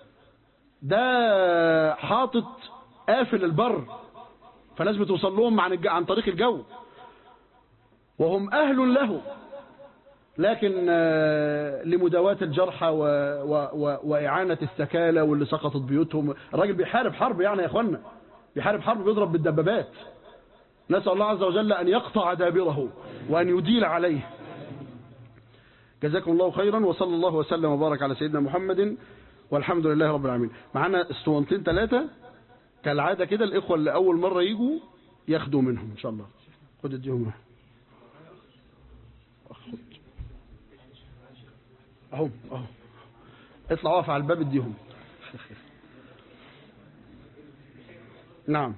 ده حاطط قافل البر، فلازم توصل لهم عن عن طريق الجو، وهم أهل له، لكن لمداواة الجرحى و... و... و... وإعانة السكالة واللي سقطت بيوتهم. الراجل بيحارب حرب يعني يا إخوانا، بيحارب حرب، بيضرب بالدبابات. نسأل الله عز وجل أن يقطع دابره وأن يديل عليه. جزاكم الله خيرا، وصلى الله وسلم وبارك على سيدنا محمد، والحمد لله رب العالمين. معانا اسطوانتين ثلاثة كالعادة كده، الإخوة اللي أول مرة يجوا ياخدوا منهم إن شاء الله. خد اديهم اهو اهو، اطلع واقف على الباب اديهم. نعم.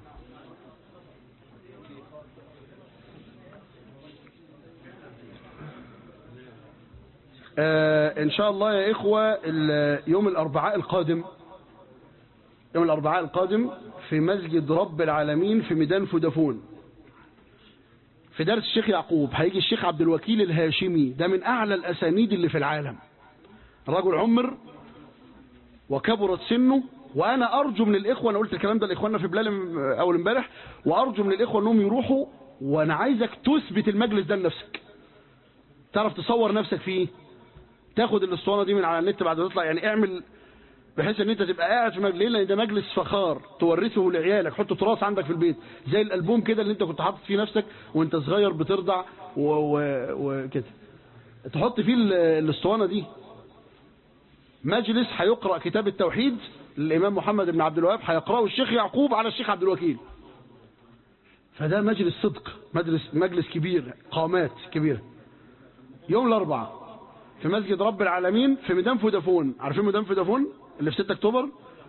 آه ان شاء الله يا اخوة، يوم الاربعاء القادم، يوم الاربعاء القادم في مسجد رب العالمين في ميدان فودافون، في درس الشيخ يعقوب، هيجي الشيخ عبد الوكيل الهاشمي، ده من اعلى الاسانيد اللي في العالم، الرجل عمر وكبرت سنه، وانا ارجو من الاخوه، انا قلت الكلام ده لاخواننا في بلال اول امبارح، وارجو من الاخوه انهم يروحوا، وانا عايزك تثبت المجلس ده لنفسك، تعرف تصور نفسك فيه، تاخد الاسطوانه دي من على النت بعد ما تطلع، يعني اعمل بحيث ان انت تبقى قاعد في مجلس، لان ده مجلس فخار تورثه لعيالك، حط تراث عندك في البيت زي الالبوم كده اللي انت كنت حاطط فيه نفسك وانت صغير بترضع وكده، تحط فيه الاسطوانه دي. مجلس هيقرأ كتاب التوحيد للإمام محمد بن عبد الوهاب، هيقرأه الشيخ يعقوب على الشيخ عبد الوكيل، فده مجلس صدق، مجلس مجلس كبير، قامات كبيرة، يوم الأربعاء في مسجد رب العالمين في ميدان فودافون. عارفين ميدان فودافون اللي في ستة أكتوبر؟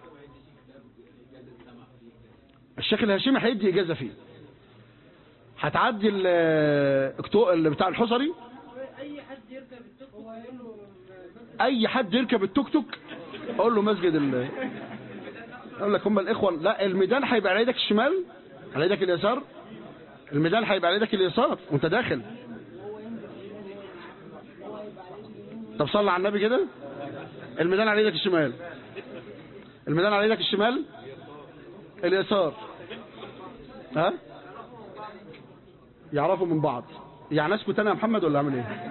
الشيخ الهاشمي هيدي إجازة فيه، هتعدي اللي بتاع الحصري، اي حد يركب التوك توك اقول له مسجد ال اقول لك هم الاخوه. لا، الميدان هيبقى على ايدك الشمال، على ايدك اليسار، الميدان هيبقى على ايدك اليسار وانت داخل. طب صلى على النبي كده، الميدان على ايدك الشمال، الميدان على ايدك الشمال، اليسار. ها يعرفوا من بعض يعني. اسكت انا يا محمد ولا اعمل ايه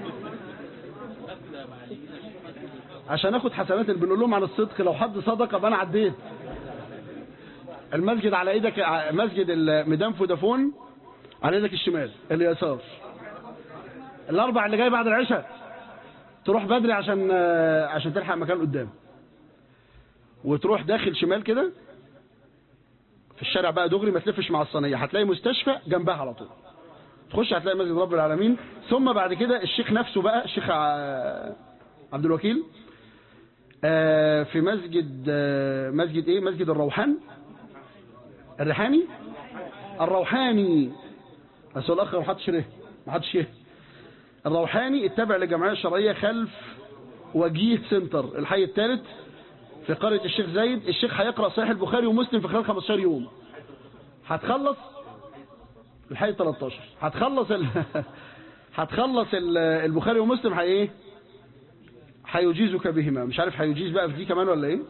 عشان اخد حسنات اللي بنقول لهم عن الصدق؟ لو حد صدق ابقى انا عديت. المسجد على ايدك، مسجد ميدان فودافون على ايدك الشمال اليسار. الاربع اللي جاي بعد العشاء تروح بدري عشان عشان تلحق مكان قدام، وتروح داخل شمال كده في الشارع بقى دغري، ما تلفش مع الصينيه، هتلاقي مستشفى جنبها على طول، تخش هتلاقي مسجد رب العالمين. ثم بعد كده الشيخ نفسه بقى، الشيخ عبد الوكيل، في مسجد مسجد ايه مسجد الروحان الريحاني الروحاني بس هو الاخر ما حدش ره ما حدش يه الروحاني التابع للجمعيه الشرعيه خلف وجيه سنتر الحي الثالث في قريه الشيخ زايد. الشيخ هيقرا صحيح البخاري ومسلم في خلال خمستاشر يوم، هتخلص الحي ثلاثة عشر، هتخلص ال... هتخلص ال... البخاري ومسلم، هي ايه هيجيزك بهما. مش عارف هيجيز بقى في دي كمان ولا ايه.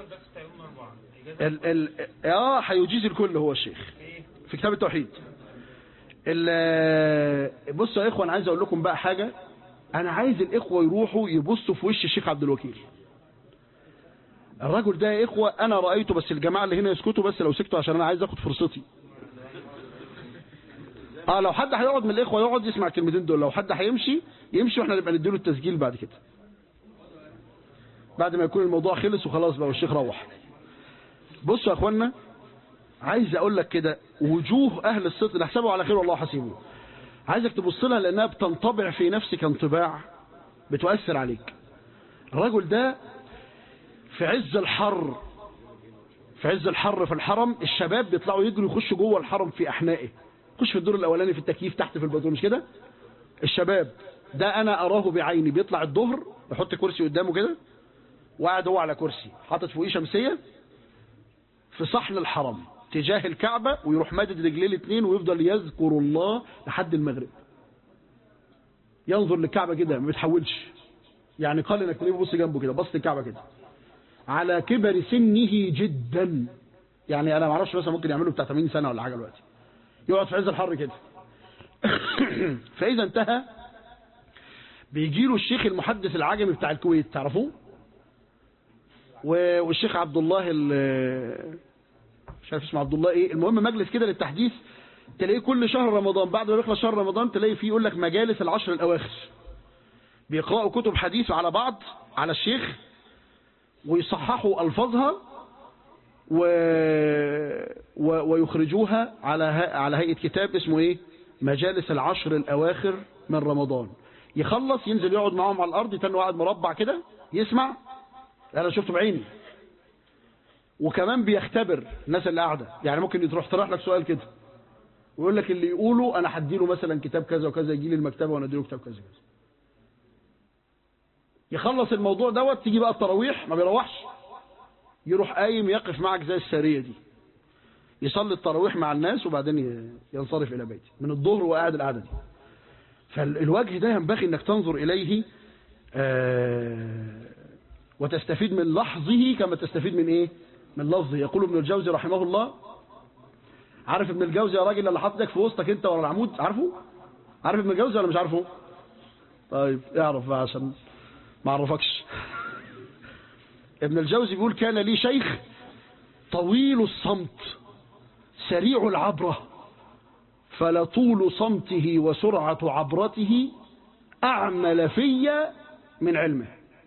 ال ال اه هيجيز الكل هو الشيخ في كتاب التوحيد. بصوا يا اخوه، انا عايز اقول لكم بقى حاجه، انا عايز الاخوه يروحوا يبصوا في وش الشيخ عبد الوكيل. الرجل ده يا اخوه انا رايته، بس الجماعه اللي هنا يسكتوا بس لو سكتوا عشان انا عايز اخد فرصتي. اه لو حد هيقعد من الاخوه يقعد يسمع الكلمتين دول، لو حد هيمشي يمشي، واحنا نبقى نديله التسجيل بعد كده، بعد ما يكون الموضوع خلص وخلاص بقى والشيخ روح. بصوا يا اخوانا، عايز اقول لك كده، وجوه اهل الصدق نحسبه على خير والله حسيبه، عايزك تبص لها لانها بتنطبع في نفسك انطباع بتؤثر عليك. الرجل ده في عز الحر في عز الحر في الحرم الشباب بيطلعوا يجروا يخشوا جوه الحرم في احنائه، يخش في الدور الاولاني في التكييف تحت في البدروم، مش كده؟ الشباب ده انا اراه بعيني بيطلع الظهر يحط كرسي قدامه كده وقاعد هو على كرسي حاطط فوقيه شمسيه في صحن الحرم تجاه الكعبه، ويروح مادد رجليه الاثنين ويفضل يذكر الله لحد المغرب، ينظر للكعبه كده ما بيتحولش، يعني قال انك تلاقيه بص جنبه كده بص الكعبه كده على كبر سنه جدا، يعني انا ما اعرفش مثلا ممكن يعمله بتاع ثمانين سنه ولا حاجه دلوقتي، يقعد في عز الحر كده. فاذا انتهى بيجي له الشيخ المحدث العجمي بتاع الكويت، تعرفوه؟ والشيخ عبد الله مش عارف اسمه عبد الله ايه، المهم مجلس كده للتحديث، تلاقيه كل شهر رمضان بعد ما يخلص شهر رمضان تلاقي فيه يقول لك مجالس العشر الاواخر، بيقرأوا كتب حديث على بعض على الشيخ ويصححوا الفاظها و... و... ويخرجوها على ه... على هيئه كتاب اسمه ايه؟ مجالس العشر الاواخر من رمضان. يخلص ينزل يقعد معاهم على الارض، يتنوا قاعد مربع كده يسمع، انا شفته بعيني. وكمان بيختبر الناس اللي قاعده، يعني ممكن تروح طرح لك سؤال كده ويقول لك اللي يقوله انا هديله مثلا كتاب كذا وكذا، يجي لي المكتبه وانا اديله كتاب كذا كذا. يخلص الموضوع دوت تيجي بقى التراويح، ما بيروحش، يروح قايم يقف معك زي الساريه دي، يصلي التراويح مع الناس وبعدين ينصرف الى بيته من الظهر وقاعد القعده دي. فالوجه ده ينبغي انك تنظر اليه وتستفيد من لحظه كما تستفيد من ايه؟ من لفظه. يقول ابن الجوزي رحمه الله، عارف ابن الجوزي يا راجل اللي حاطك في وسطك انت ورا العمود، عارفه؟ عارف ابن الجوزي ولا مش عارفه؟ طيب اعرف بقى عشان ما اعرفكش. ابن الجوزي بيقول كان لي شيخ طويل الصمت سريع العبرة، فلطول صمته وسرعة عبرته أعمل في من علمه.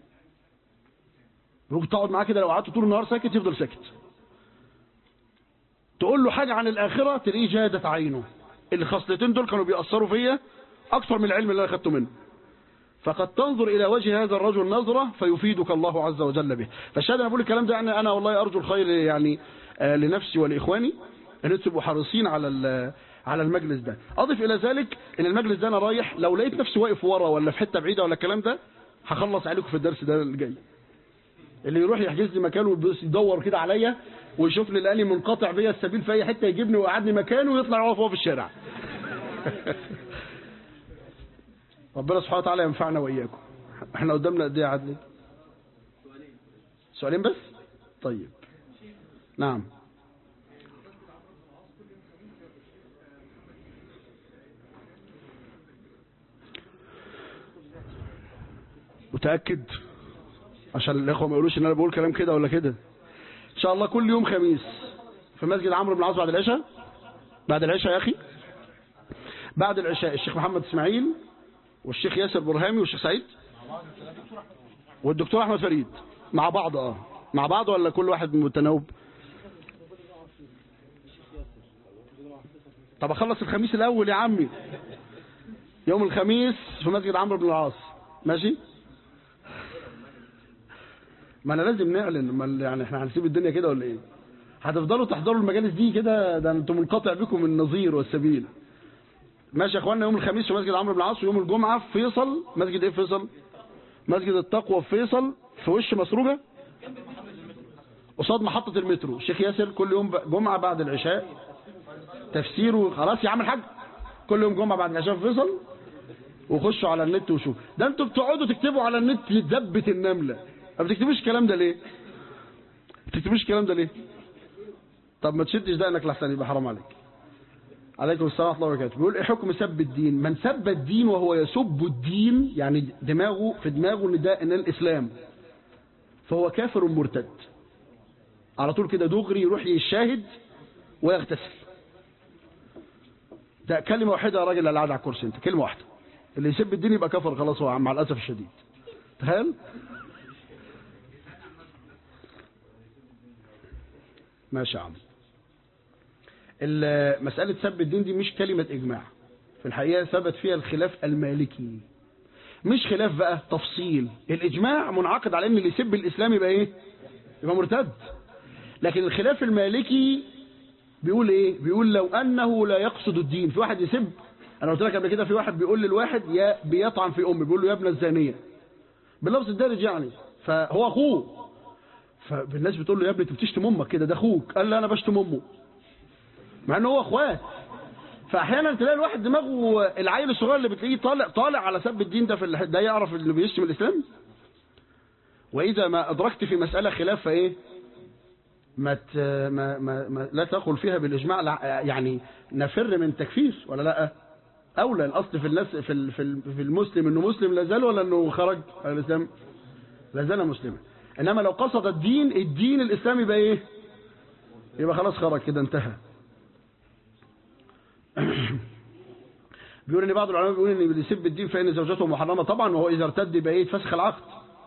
ممكن تقعد معاه كده لو قعدت طول النهار ساكت يفضل ساكت، تقول له حاجة عن الآخرة تلاقيه جادت عينه. الخصلتين دول كانوا بيأثروا فيا أكثر من العلم اللي أنا أخذته منه. فقد تنظر إلى وجه هذا الرجل نظرة فيفيدك الله عز وجل به. فالشاهد أنا بقول الكلام ده، يعني أنا والله أرجو الخير يعني آه لنفسي ولإخواني أن تبقوا حريصين على على المجلس ده. أضف إلى ذلك أن المجلس ده أنا رايح لو لقيت نفسي واقف ورا ولا في حتة بعيدة ولا الكلام ده هخلص عليكم في الدرس ده اللي جاي. اللي يروح يحجز لي مكانه يدور كده عليا ويشوف لي لاني منقطع بيا السبيل في اي حته يجيبني ويقعدني مكانه ويطلع يقف هو في الشارع. ربنا سبحانه وتعالى ينفعنا واياكم. احنا قدامنا قد ايه يا عدلي؟ سؤالين بس؟ طيب نعم. متأكد عشان الاخوه ما يقولوش ان انا بقول كلام كده ولا كده. ان شاء الله كل يوم خميس في مسجد عمرو بن العاص بعد العشاء. بعد العشاء يا اخي، بعد العشاء الشيخ محمد اسماعيل والشيخ ياسر برهامي والشيخ سعيد والدكتور احمد فريد مع بعض. اه مع بعض ولا كل واحد متناوب؟ طب اخلص الخميس الاول يا عمي، يوم الخميس في مسجد عمرو بن العاص، ماشي؟ ما انا لازم نعلن، ما يعني احنا هنسيب الدنيا كده ولا ايه؟ هتفضلوا تحضروا المجالس دي كده؟ ده انتم منقطع بكم النظير والسبيل. ماشي يا اخوانا، يوم الخميس في مسجد عمرو بن العاص، ويوم الجمعه في فيصل. مسجد ايه في فيصل؟ مسجد التقوى في فيصل في وش مسروجه قصاد محطه المترو. الشيخ ياسر كل يوم جمعه بعد العشاء تفسيره. خلاص يا عم الحاج، كل يوم جمعه بعد العشاء في فيصل، وخشوا على النت وشوفوا. ده انتوا بتقعدوا تكتبوا على النت يتذبت النمله، ما بتكتبوش الكلام ده ليه؟ ما بتكتبوش الكلام ده ليه؟ طب ما تشدش ده انك لحسن يبقى حرام عليك. عليكم السلام ورحمه الله وبركاته. بيقول ايه حكم سب الدين؟ من سب الدين وهو يسب الدين، يعني دماغه في دماغه ان ده ان الاسلام، فهو كافر مرتد على طول كده دغري، يروح يشاهد ويغتسل. ده كلمه واحده يا راجل اللي قاعد على الكرسي، انت كلمه واحده. اللي يسب الدين يبقى كفر خلاص، هو مع الاسف الشديد. تخيل. ماشي يا عم. مسألة سب الدين دي مش كلمة إجماع، في الحقيقة ثبت فيها الخلاف المالكي، مش خلاف بقى تفصيل. الإجماع منعقد على إن اللي يسب الإسلام يبقى إيه؟ يبقى مرتد. لكن الخلاف المالكي بيقول ايه؟ بيقول لو انه لا يقصد الدين. في واحد يسب، انا قلت لك قبل كده، في واحد بيقول للواحد يا بيطعن في امي، بيقول له يا ابن الزانيه باللفظ الدارج يعني، فهو اخوه، فالناس بتقول له يا ابني انت بتشتم امك كده، ده اخوك. قال لا انا بشتم امه، مع ان هو اخوات. فاحيانا تلاقي الواحد دماغه، العيل الصغير اللي بتلاقيه طالع طالع على سب الدين ده، في ده يعرف اللي بيشتم الاسلام. واذا ما ادركت في مساله خلاف فايه؟ ما, ما, ما, ما لا تدخل فيها بالاجماع، يعني نفر من تكفير ولا لا؟ اولى الاصل في الناس في في المسلم انه مسلم لا زال، ولا انه خرج على الاسلام؟ لا زال مسلما. انما لو قصد الدين الدين الاسلامي يبقى ايه؟ يبقى خلاص خرج كده، انتهى. بيقول ان بعض العلماء بيقول ان اللي يسب الدين فان زوجته محرمه طبعا، وهو اذا ارتد يبقى ايه؟ يتفسخ العقد.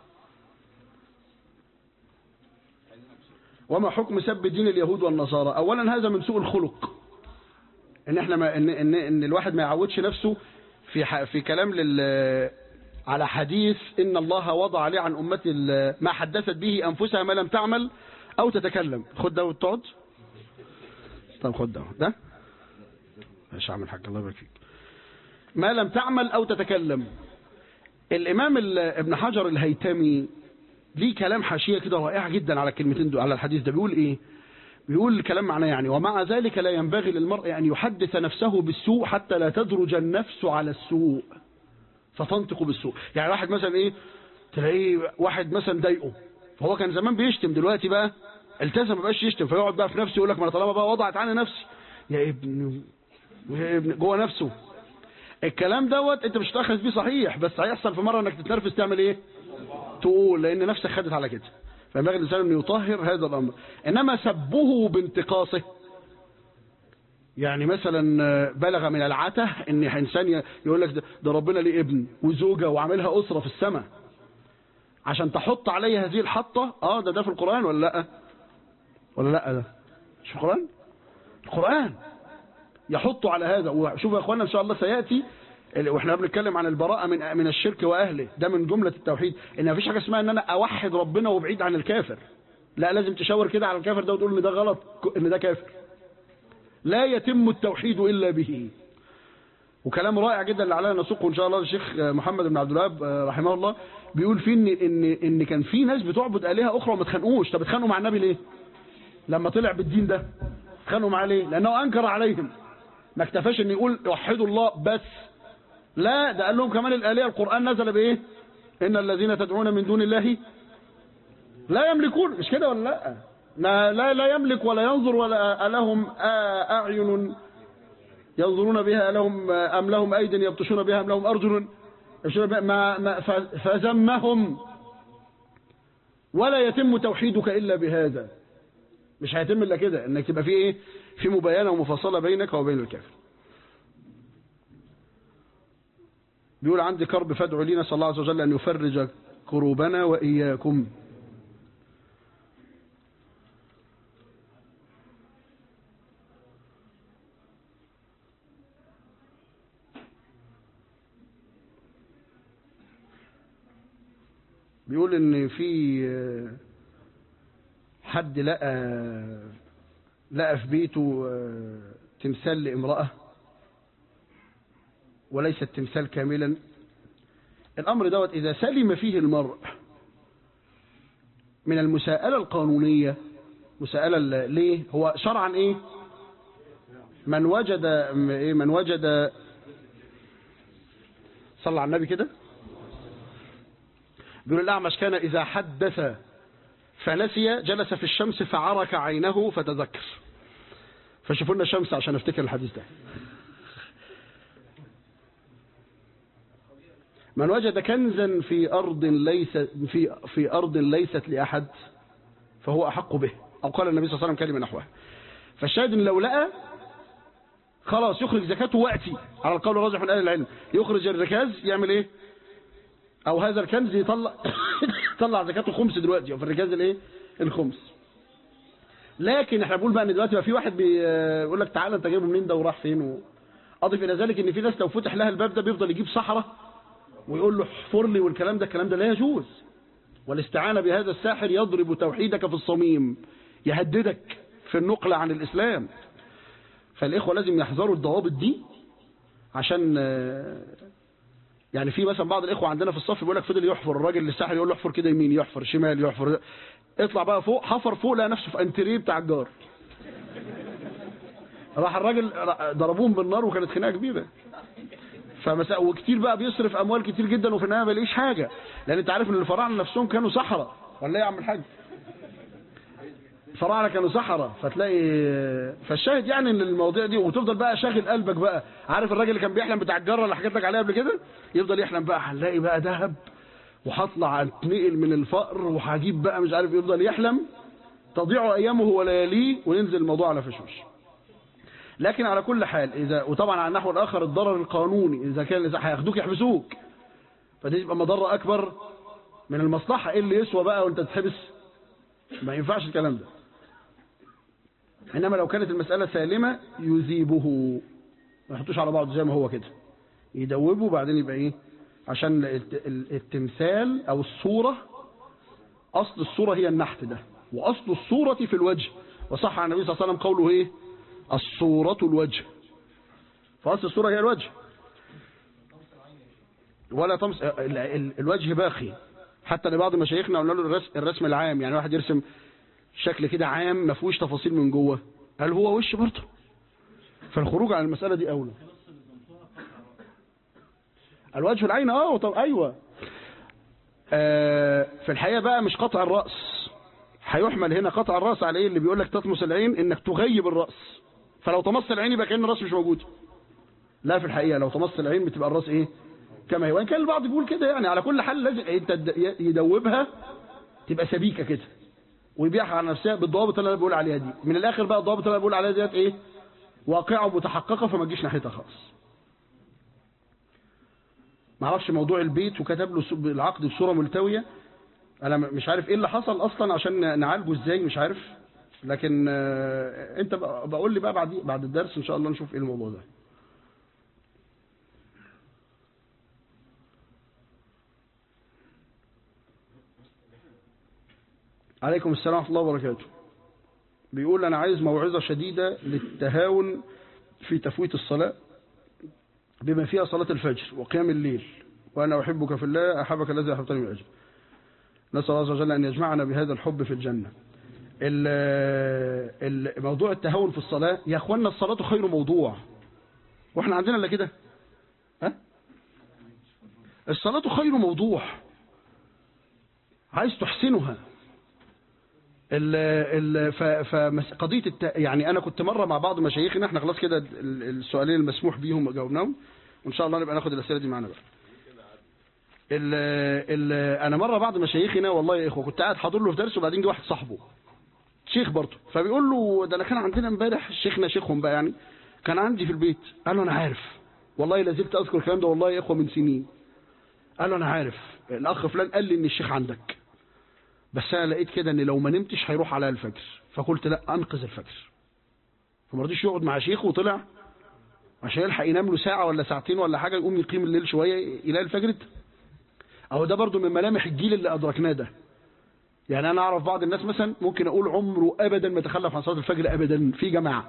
وما حكم سب دين اليهود والنصارى؟ اولا هذا من سوء الخلق، ان احنا ما ان ان, إن الواحد ما يعودش نفسه في في كلام لل على حديث ان الله وضع عليه عن امتي ما حدثت به انفسها ما لم تعمل او تتكلم. خد ده وتقعد. طب خد ده ده مش هعمل حاجه، الله يبارك فيك. ما لم تعمل او تتكلم. الامام ابن حجر الهيتمي ليه كلام حاشيه كده رائع جدا على الكلمتين دول، على الحديث ده. بيقول ايه؟ بيقول الكلام معناه يعني ومع ذلك لا ينبغي للمرء ان يحدث نفسه بالسوء حتى لا تدرج النفس على السوء فتنطق بالسوء. يعني واحد مثلا ايه، تلاقيه واحد مثلا ضايقه، فهو كان زمان بيشتم، دلوقتي بقى التزم ما بقاش يشتم، فيقعد بقى في نفسه يقول لك ما انا طالما بقى وضعت عني نفسي يا ابن يا ابن جوه نفسه. الكلام دوت انت مش هتاخذ بيه صحيح، بس هيحصل في مره انك تتنرفز تعمل ايه؟ تقول، لان نفسك خدت على كده. فينبغي الانسان انه يطهر هذا الامر. انما سبه بانتقاصه، يعني مثلا بلغ من العته ان انسان يقول لك ده ربنا ليه ابن وزوجه وعاملها اسره في السماء عشان تحط عليه هذه الحطه. اه ده ده في القران ولا لا؟ ولا لا؟ ده مش في القران؟ القران يحط على هذا. وشوف يا اخوانا ان شاء الله سياتي واحنا بنتكلم عن البراءه من من الشرك واهله، ده من جمله التوحيد، ان مفيش حاجه اسمها ان انا اوحد ربنا وبعيد عن الكافر. لا، لازم تشاور كده على الكافر ده وتقول ان ده غلط، ان ده كافر. لا يتم التوحيد الا به. وكلام رائع جدا اللي علينا نسوقه ان شاء الله الشيخ محمد بن عبد الوهاب رحمه الله، بيقول فيه ان ان ان كان في ناس بتعبد الهه اخرى وما اتخانقوش. طب اتخانقوا مع النبي ليه؟ لما طلع بالدين ده اتخانقوا معاه ليه؟ لانه انكر عليهم. ما اكتفاش ان يقول وحدوا الله بس، لا ده قال لهم كمان الآلهة. القرآن نزل بإيه؟ إن الذين تدعون من دون الله لا يملكون، مش كده ولا لا؟ لا لا, لا يملك ولا ينظر ولا لهم أعين ينظرون بها لهم أم لهم أيد يبطشون بها أم لهم أرجل ما ما فذمهم. ولا يتم توحيدك إلا بهذا. مش هيتم إلا كده، إنك تبقى في إيه؟ في مباينة ومفاصلة بينك وبين الكافر. بيقول عندي كرب فادعوا لي، نسأل الله عز وجل أن يفرج كروبنا وإياكم. بيقول إن في حد لقى لقى في بيته تمثال لامرأة وليس التمثال كاملا. الأمر دوت إذا سلم فيه المرء من المساءلة القانونية، مساءلة ليه؟ هو شرعا إيه؟ من وجد إيه؟ من وجد صلى على النبي كده. بيقول الأعمش كان إذا حدث فنسي جلس في الشمس فعرك عينه فتذكر. فشوفوا لنا الشمس عشان افتكر الحديث ده. من وجد كنزا في أرض ليس في في أرض ليست لأحد فهو أحق به، أو قال النبي صلى الله عليه وسلم كلمة نحوها. فالشاهد إن لو لقى خلاص يخرج زكاته وقتي على القول الراجح من أهل العلم، يخرج الركاز يعمل إيه؟ أو هذا الكنز يطلع يطلع زكاته خمس دلوقتي، أو في الركاز الإيه؟ الخمس. لكن احنا بنقول بقى ان دلوقتي بقى في واحد بيقول لك تعالى انت جايبه منين ده وراح فين و... اضف الى ذلك ان في ناس لو فتح لها الباب ده بيفضل يجيب صحراء ويقول له احفر لي والكلام ده. الكلام ده لا يجوز. والاستعانه بهذا الساحر يضرب توحيدك في الصميم. يهددك في النقل عن الإسلام. فالإخوة لازم يحذروا الضوابط دي، عشان يعني في مثلا بعض الإخوة عندنا في الصف بيقول لك فضل يحفر، الراجل اللي الساحل يقول له احفر كده يمين، يحفر شمال، يحفر، اطلع بقى فوق، حفر فوق لقى نفسه في انتريه بتاع الجار. راح الراجل ضربوهم بالنار وكانت خناقه كبيره. فمسا وكتير بقى بيصرف اموال كتير جدا وفي النهايه ما بيلاقيش حاجه، لان انت عارف ان الفراعنه نفسهم كانوا صحراء، ولا ايه يا عم الحاج؟ الفراعنه كانوا صحراء، فتلاقي فالشاهد يعني ان المواضيع دي، وتفضل بقى شاغل قلبك بقى. عارف الراجل اللي كان بيحلم بتاع الجره اللي حكيت لك عليها قبل كده، يفضل يحلم بقى هنلاقي بقى ذهب وهطلع اتنقل من الفقر وهجيب بقى مش عارف، يفضل يحلم، تضيع ايامه ولياليه وينزل الموضوع على فشوش. لكن على كل حال اذا، وطبعا على النحو الاخر الضرر القانوني، اذا كان اذا هياخدوك يحبسوك فدي تبقى مضره اكبر من المصلحه. ايه اللي يسوى بقى وانت تتحبس؟ ما ينفعش الكلام ده. انما لو كانت المساله سالمه يذيبه، ما يحطوش على بعض زي ما هو كده، يدوبه وبعدين يبقى ايه، عشان التمثال او الصوره، اصل الصوره هي النحت ده، واصل الصوره في الوجه. وصح عن النبي صلى الله عليه وسلم قوله ايه؟ الصورة الوجه. فأصل الصورة هي الوجه، ولا طمس الوجه باقي. حتى لبعض مشايخنا قلنا له الرسم, الرسم العام، يعني واحد يرسم شكل كده عام ما فيهوش تفاصيل من جوه، قال هو وش برضه. فالخروج عن المسألة دي أولى. الوجه العين اه طب ايوه. آه في الحقيقة بقى مش قطع الرأس، هيحمل هنا قطع الرأس على ايه؟ اللي بيقول لك تطمس العين انك تغيب الرأس، فلو طمست العين يبقى كأن الرأس مش موجود. لا في الحقيقة لو طمست العين بتبقى الرأس ايه؟ كما هي. وان كان البعض بيقول كده، يعني على كل حال لازم انت يدوبها تبقى سبيكة كده ويبيعها على نفسها بالضوابط اللي انا بقول عليها دي. من الاخر بقى الضوابط اللي انا بقول عليها ديت ايه؟ واقعة متحققة، فما تجيش ناحيتها خالص. ما اعرفش موضوع البيت وكتب له العقد بصورة ملتوية، انا مش عارف ايه اللي حصل اصلا عشان نعالجه ازاي، مش عارف. لكن انت بقول لي بقى بعد بعد الدرس ان شاء الله نشوف ايه الموضوع ده. عليكم السلام ورحمة الله وبركاته. بيقول انا عايز موعظة شديدة للتهاون في تفويت الصلاة بما فيها صلاة الفجر وقيام الليل، وانا احبك في الله احبك الذي احببتني من اجل. نسأل الله عز وجل ان يجمعنا بهذا الحب في الجنة. الموضوع التهاون في الصلاة يا اخوانا، الصلاة خير موضوع، واحنا عندنا الا كده؟ ها؟ الصلاة خير موضوع، عايز تحسنها. ال ال فقضية الت... يعني انا كنت مرة مع بعض مشايخنا، احنا خلاص كده السؤالين المسموح بيهم جاوبناهم، وان شاء الله نبقى ناخد الاسئله دي معانا بقى. ال ال انا مرة بعض مشايخنا والله يا اخوه كنت قاعد حاضر له في درس، وبعدين جه واحد صاحبه شيخ برضه، فبيقول له ده انا كان عندنا امبارح شيخنا شيخهم بقى يعني كان عندي في البيت. قال له انا عارف والله، لا زلت اذكر الكلام ده والله يا اخوه من سنين. قال له انا عارف الاخ فلان قال لي ان الشيخ عندك، بس انا لقيت كده ان لو ما نمتش هيروح على الفجر، فقلت لا انقذ الفجر. فما رضيش يقعد مع شيخه وطلع عشان يلحق ينام له ساعه ولا ساعتين ولا حاجه، يقوم يقيم الليل شويه يلاقي الفجر. اهو ده برضو من ملامح الجيل اللي ادركناه ده. يعني انا اعرف بعض الناس مثلا ممكن اقول عمره ابدا ما تخلف عن صلاه الفجر ابدا في جماعه.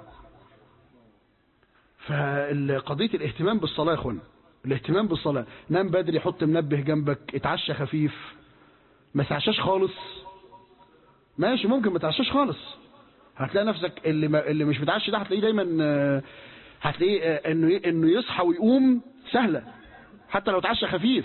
فقضيه الاهتمام بالصلاه يا اخوانا، الاهتمام بالصلاه، نام بدري، حط منبه جنبك، اتعشى خفيف، ما تعشاش خالص. ماشي ممكن ما تعشاش خالص، هتلاقي نفسك اللي ما اللي مش متعشي ده هتلاقيه دايما، هتلاقيه انه انه يصحى ويقوم سهله حتى لو اتعشى خفيف.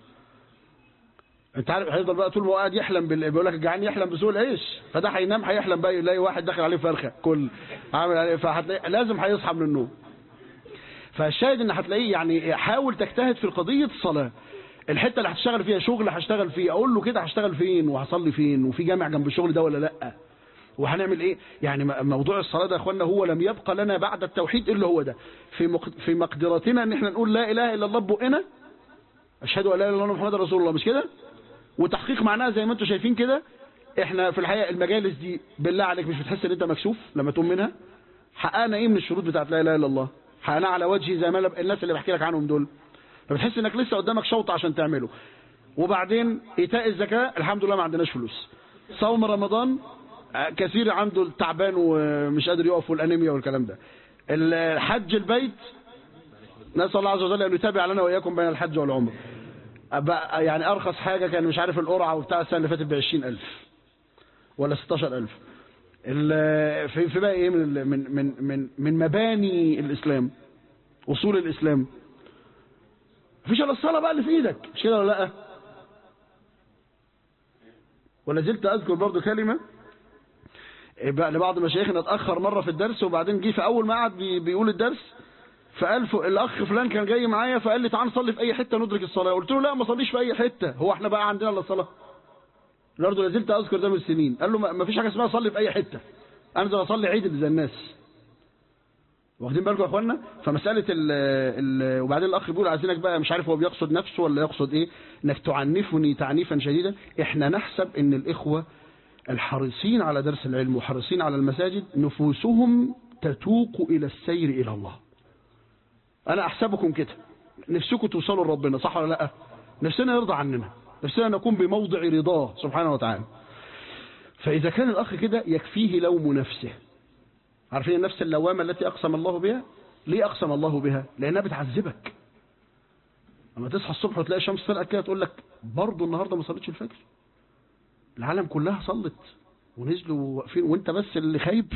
انت عارف هيفضل بقى طول ما هو قاعد يحلم بال... بيقول لك الجعان يحلم بسوء العيش، فده هينام هيحلم بقى يلاقي واحد داخل عليه فرخه كل عامل عليه، فهتلاقي لازم هيصحى من النوم. فالشاهد ان هتلاقيه يعني حاول تجتهد في قضيه الصلاه، الحته اللي هتشتغل فيها شغل هشتغل فيه، اقول له كده هشتغل فين وهصلي فين وفي جامع جنب الشغل ده ولا لا وهنعمل ايه. يعني موضوع الصلاه ده يا اخوانا هو لم يبقى لنا بعد التوحيد الا هو ده. في مق... في مقدرتنا ان احنا نقول لا اله الا الله ببقنا، اشهد ان لا اله الا الله محمد رسول الله، مش كده؟ وتحقيق معناها زي ما انتم شايفين كده. احنا في الحقيقه المجالس دي بالله عليك مش بتحس ان انت مكسوف لما تقوم منها؟ حققنا ايه من الشروط بتاعت لا اله الا الله؟ حققنا على وجه زي ما الناس اللي بحكي لك عنهم دول، فبتحس انك لسه قدامك شوط عشان تعمله. وبعدين ايتاء الزكاه الحمد لله ما عندناش فلوس، صوم رمضان كثير عنده التعبان ومش قادر يقف والانيميا والكلام ده. الحج البيت نسأل الله عز وجل أن يتابع لنا وإياكم بين الحج والعمر. يعني أرخص حاجة كان مش عارف القرعة وبتاع السنة اللي فاتت بعشرين ألف ولا ستاشر ألف. في في بقى إيه من من من من من مباني الإسلام، أصول الإسلام، مفيش إلا الصلاة بقى اللي في إيدك، مش كده ولا لأ؟ ولا زلت أذكر برضو كلمة لبعض مشايخنا اتأخر مرة في الدرس، وبعدين جه في أول ما قعد بيقول الدرس فقال الأخ فلان كان جاي معايا فقال لي تعال نصلي في أي حتة ندرك الصلاة. قلت له لا ما صليش في أي حتة، هو احنا بقى عندنا إلا الصلاة؟ برضه لازلت أذكر ده من السنين. قال له ما فيش حاجة اسمها صلي في أي حتة، أنزل أصلي عيد زي الناس. واخدين بالكم يا إخوانا؟ فمسألة ال ال وبعدين الأخ بيقول عايزينك بقى، مش عارف هو بيقصد نفسه ولا يقصد إيه، إنك تعنفني تعنيفا شديدا. إحنا نحسب إن الإخوة الحريصين على درس العلم وحريصين على المساجد نفوسهم تتوق إلى السير إلى الله. أنا أحسبكم كده، نفسكم توصلوا لربنا، صح ولا لا؟ نفسنا يرضى عننا، نفسنا نكون بموضع رضاه سبحانه وتعالى. فإذا كان الأخ كده يكفيه لوم نفسه. عارفين النفس اللوامة التي أقسم الله بها؟ ليه أقسم الله بها؟ لأنها بتعذبك. لما تصحى الصبح وتلاقي الشمس طلعت كده تقول لك برضه النهارده ما صليتش الفجر. العالم كلها صلت ونزلوا واقفين وانت بس اللي خايب،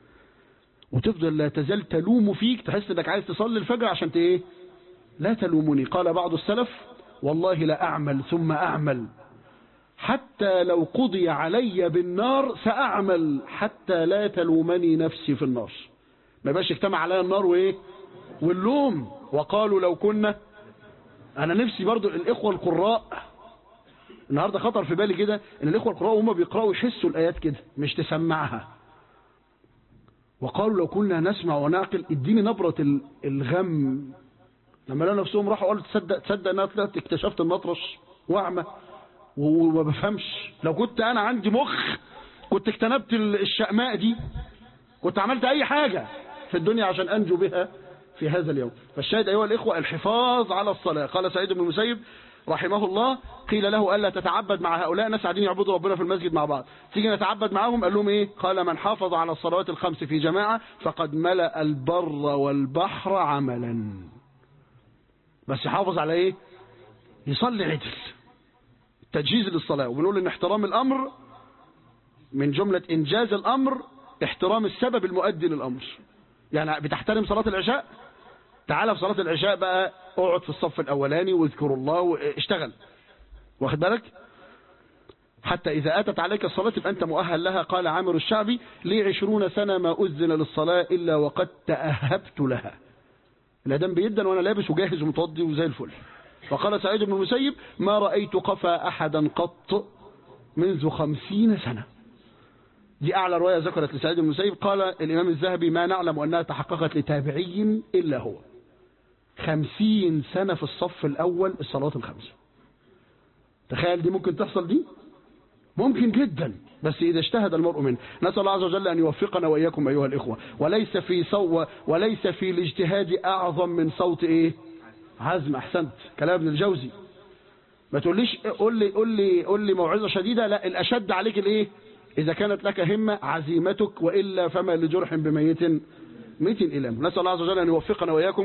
وتفضل لا تزال تلوم فيك، تحس انك عايز تصلي الفجر عشان ايه؟ لا تلومني. قال بعض السلف والله لا أعمل ثم أعمل حتى لو قضي علي بالنار سأعمل حتى لا تلومني نفسي في النار. ما باش اجتمع عليا النار وايه واللوم. وقالوا لو كنا، انا نفسي برضو الاخوة القراء النهاردة خطر في بالي كده ان الاخوة القراء هم بيقرأوا يحسوا الايات كده مش تسمعها. وقالوا لو كنا نسمع ونعقل، اديني نبرة الغم. لما لقوا نفسهم راحوا قالوا تصدق تصدق انا طلعت اكتشفت المطرش واعمى وما بفهمش. لو كنت انا عندي مخ كنت اجتنبت الشأماء دي، كنت عملت اي حاجة في الدنيا عشان انجو بها في هذا اليوم. فالشاهد ايها الاخوة الحفاظ على الصلاة. قال سعيد بن المسيب رحمه الله قيل له ألا تتعبد مع هؤلاء ناس قاعدين يعبدوا ربنا في المسجد مع بعض، تيجي نتعبد معاهم؟ قال لهم ايه؟ قال من حافظ على الصلوات الخمس في جماعة فقد ملأ البر والبحر عملا. بس يحافظ على ايه؟ يصلي عدل، تجهيز للصلاة. وبنقول ان احترام الامر من جملة انجاز الامر احترام السبب المؤدي للامر. يعني بتحترم صلاة العشاء، تعالى في صلاة العشاء بقى اقعد في الصف الاولاني واذكر الله واشتغل، واخد بالك؟ حتى اذا اتت عليك الصلاة يبقى انت مؤهل لها. قال عامر الشعبي لي عشرون سنة ما اذن للصلاة الا وقد تأهبت لها. الأذان بيدن وانا لابس وجاهز ومتوضي وزي الفل. وقال سعيد بن المسيب ما رأيت قفا احدا قط منذ خمسين سنة. دي اعلى رواية ذكرت لسعيد بن المسيب. قال الامام الذهبي ما نعلم انها تحققت لتابعي الا هو. خمسين سنة في الصف الاول الصلاة الخمسة. تخيل دي ممكن تحصل؟ دي ممكن جدا، بس إذا اجتهد المرء منه. نسأل الله عز وجل أن يوفقنا وإياكم أيها الإخوة. وليس في صو وليس في الاجتهاد أعظم من صوت إيه؟ عزم. أحسنت، كلام ابن الجوزي. ما تقوليش قول لي قول لي قول لي موعظة شديدة، لا، الأشد عليك الإيه؟ إذا كانت لك همة عزيمتك، وإلا فما لجرح بميت ميت إلام. نسأل الله عز وجل أن يوفقنا وإياكم.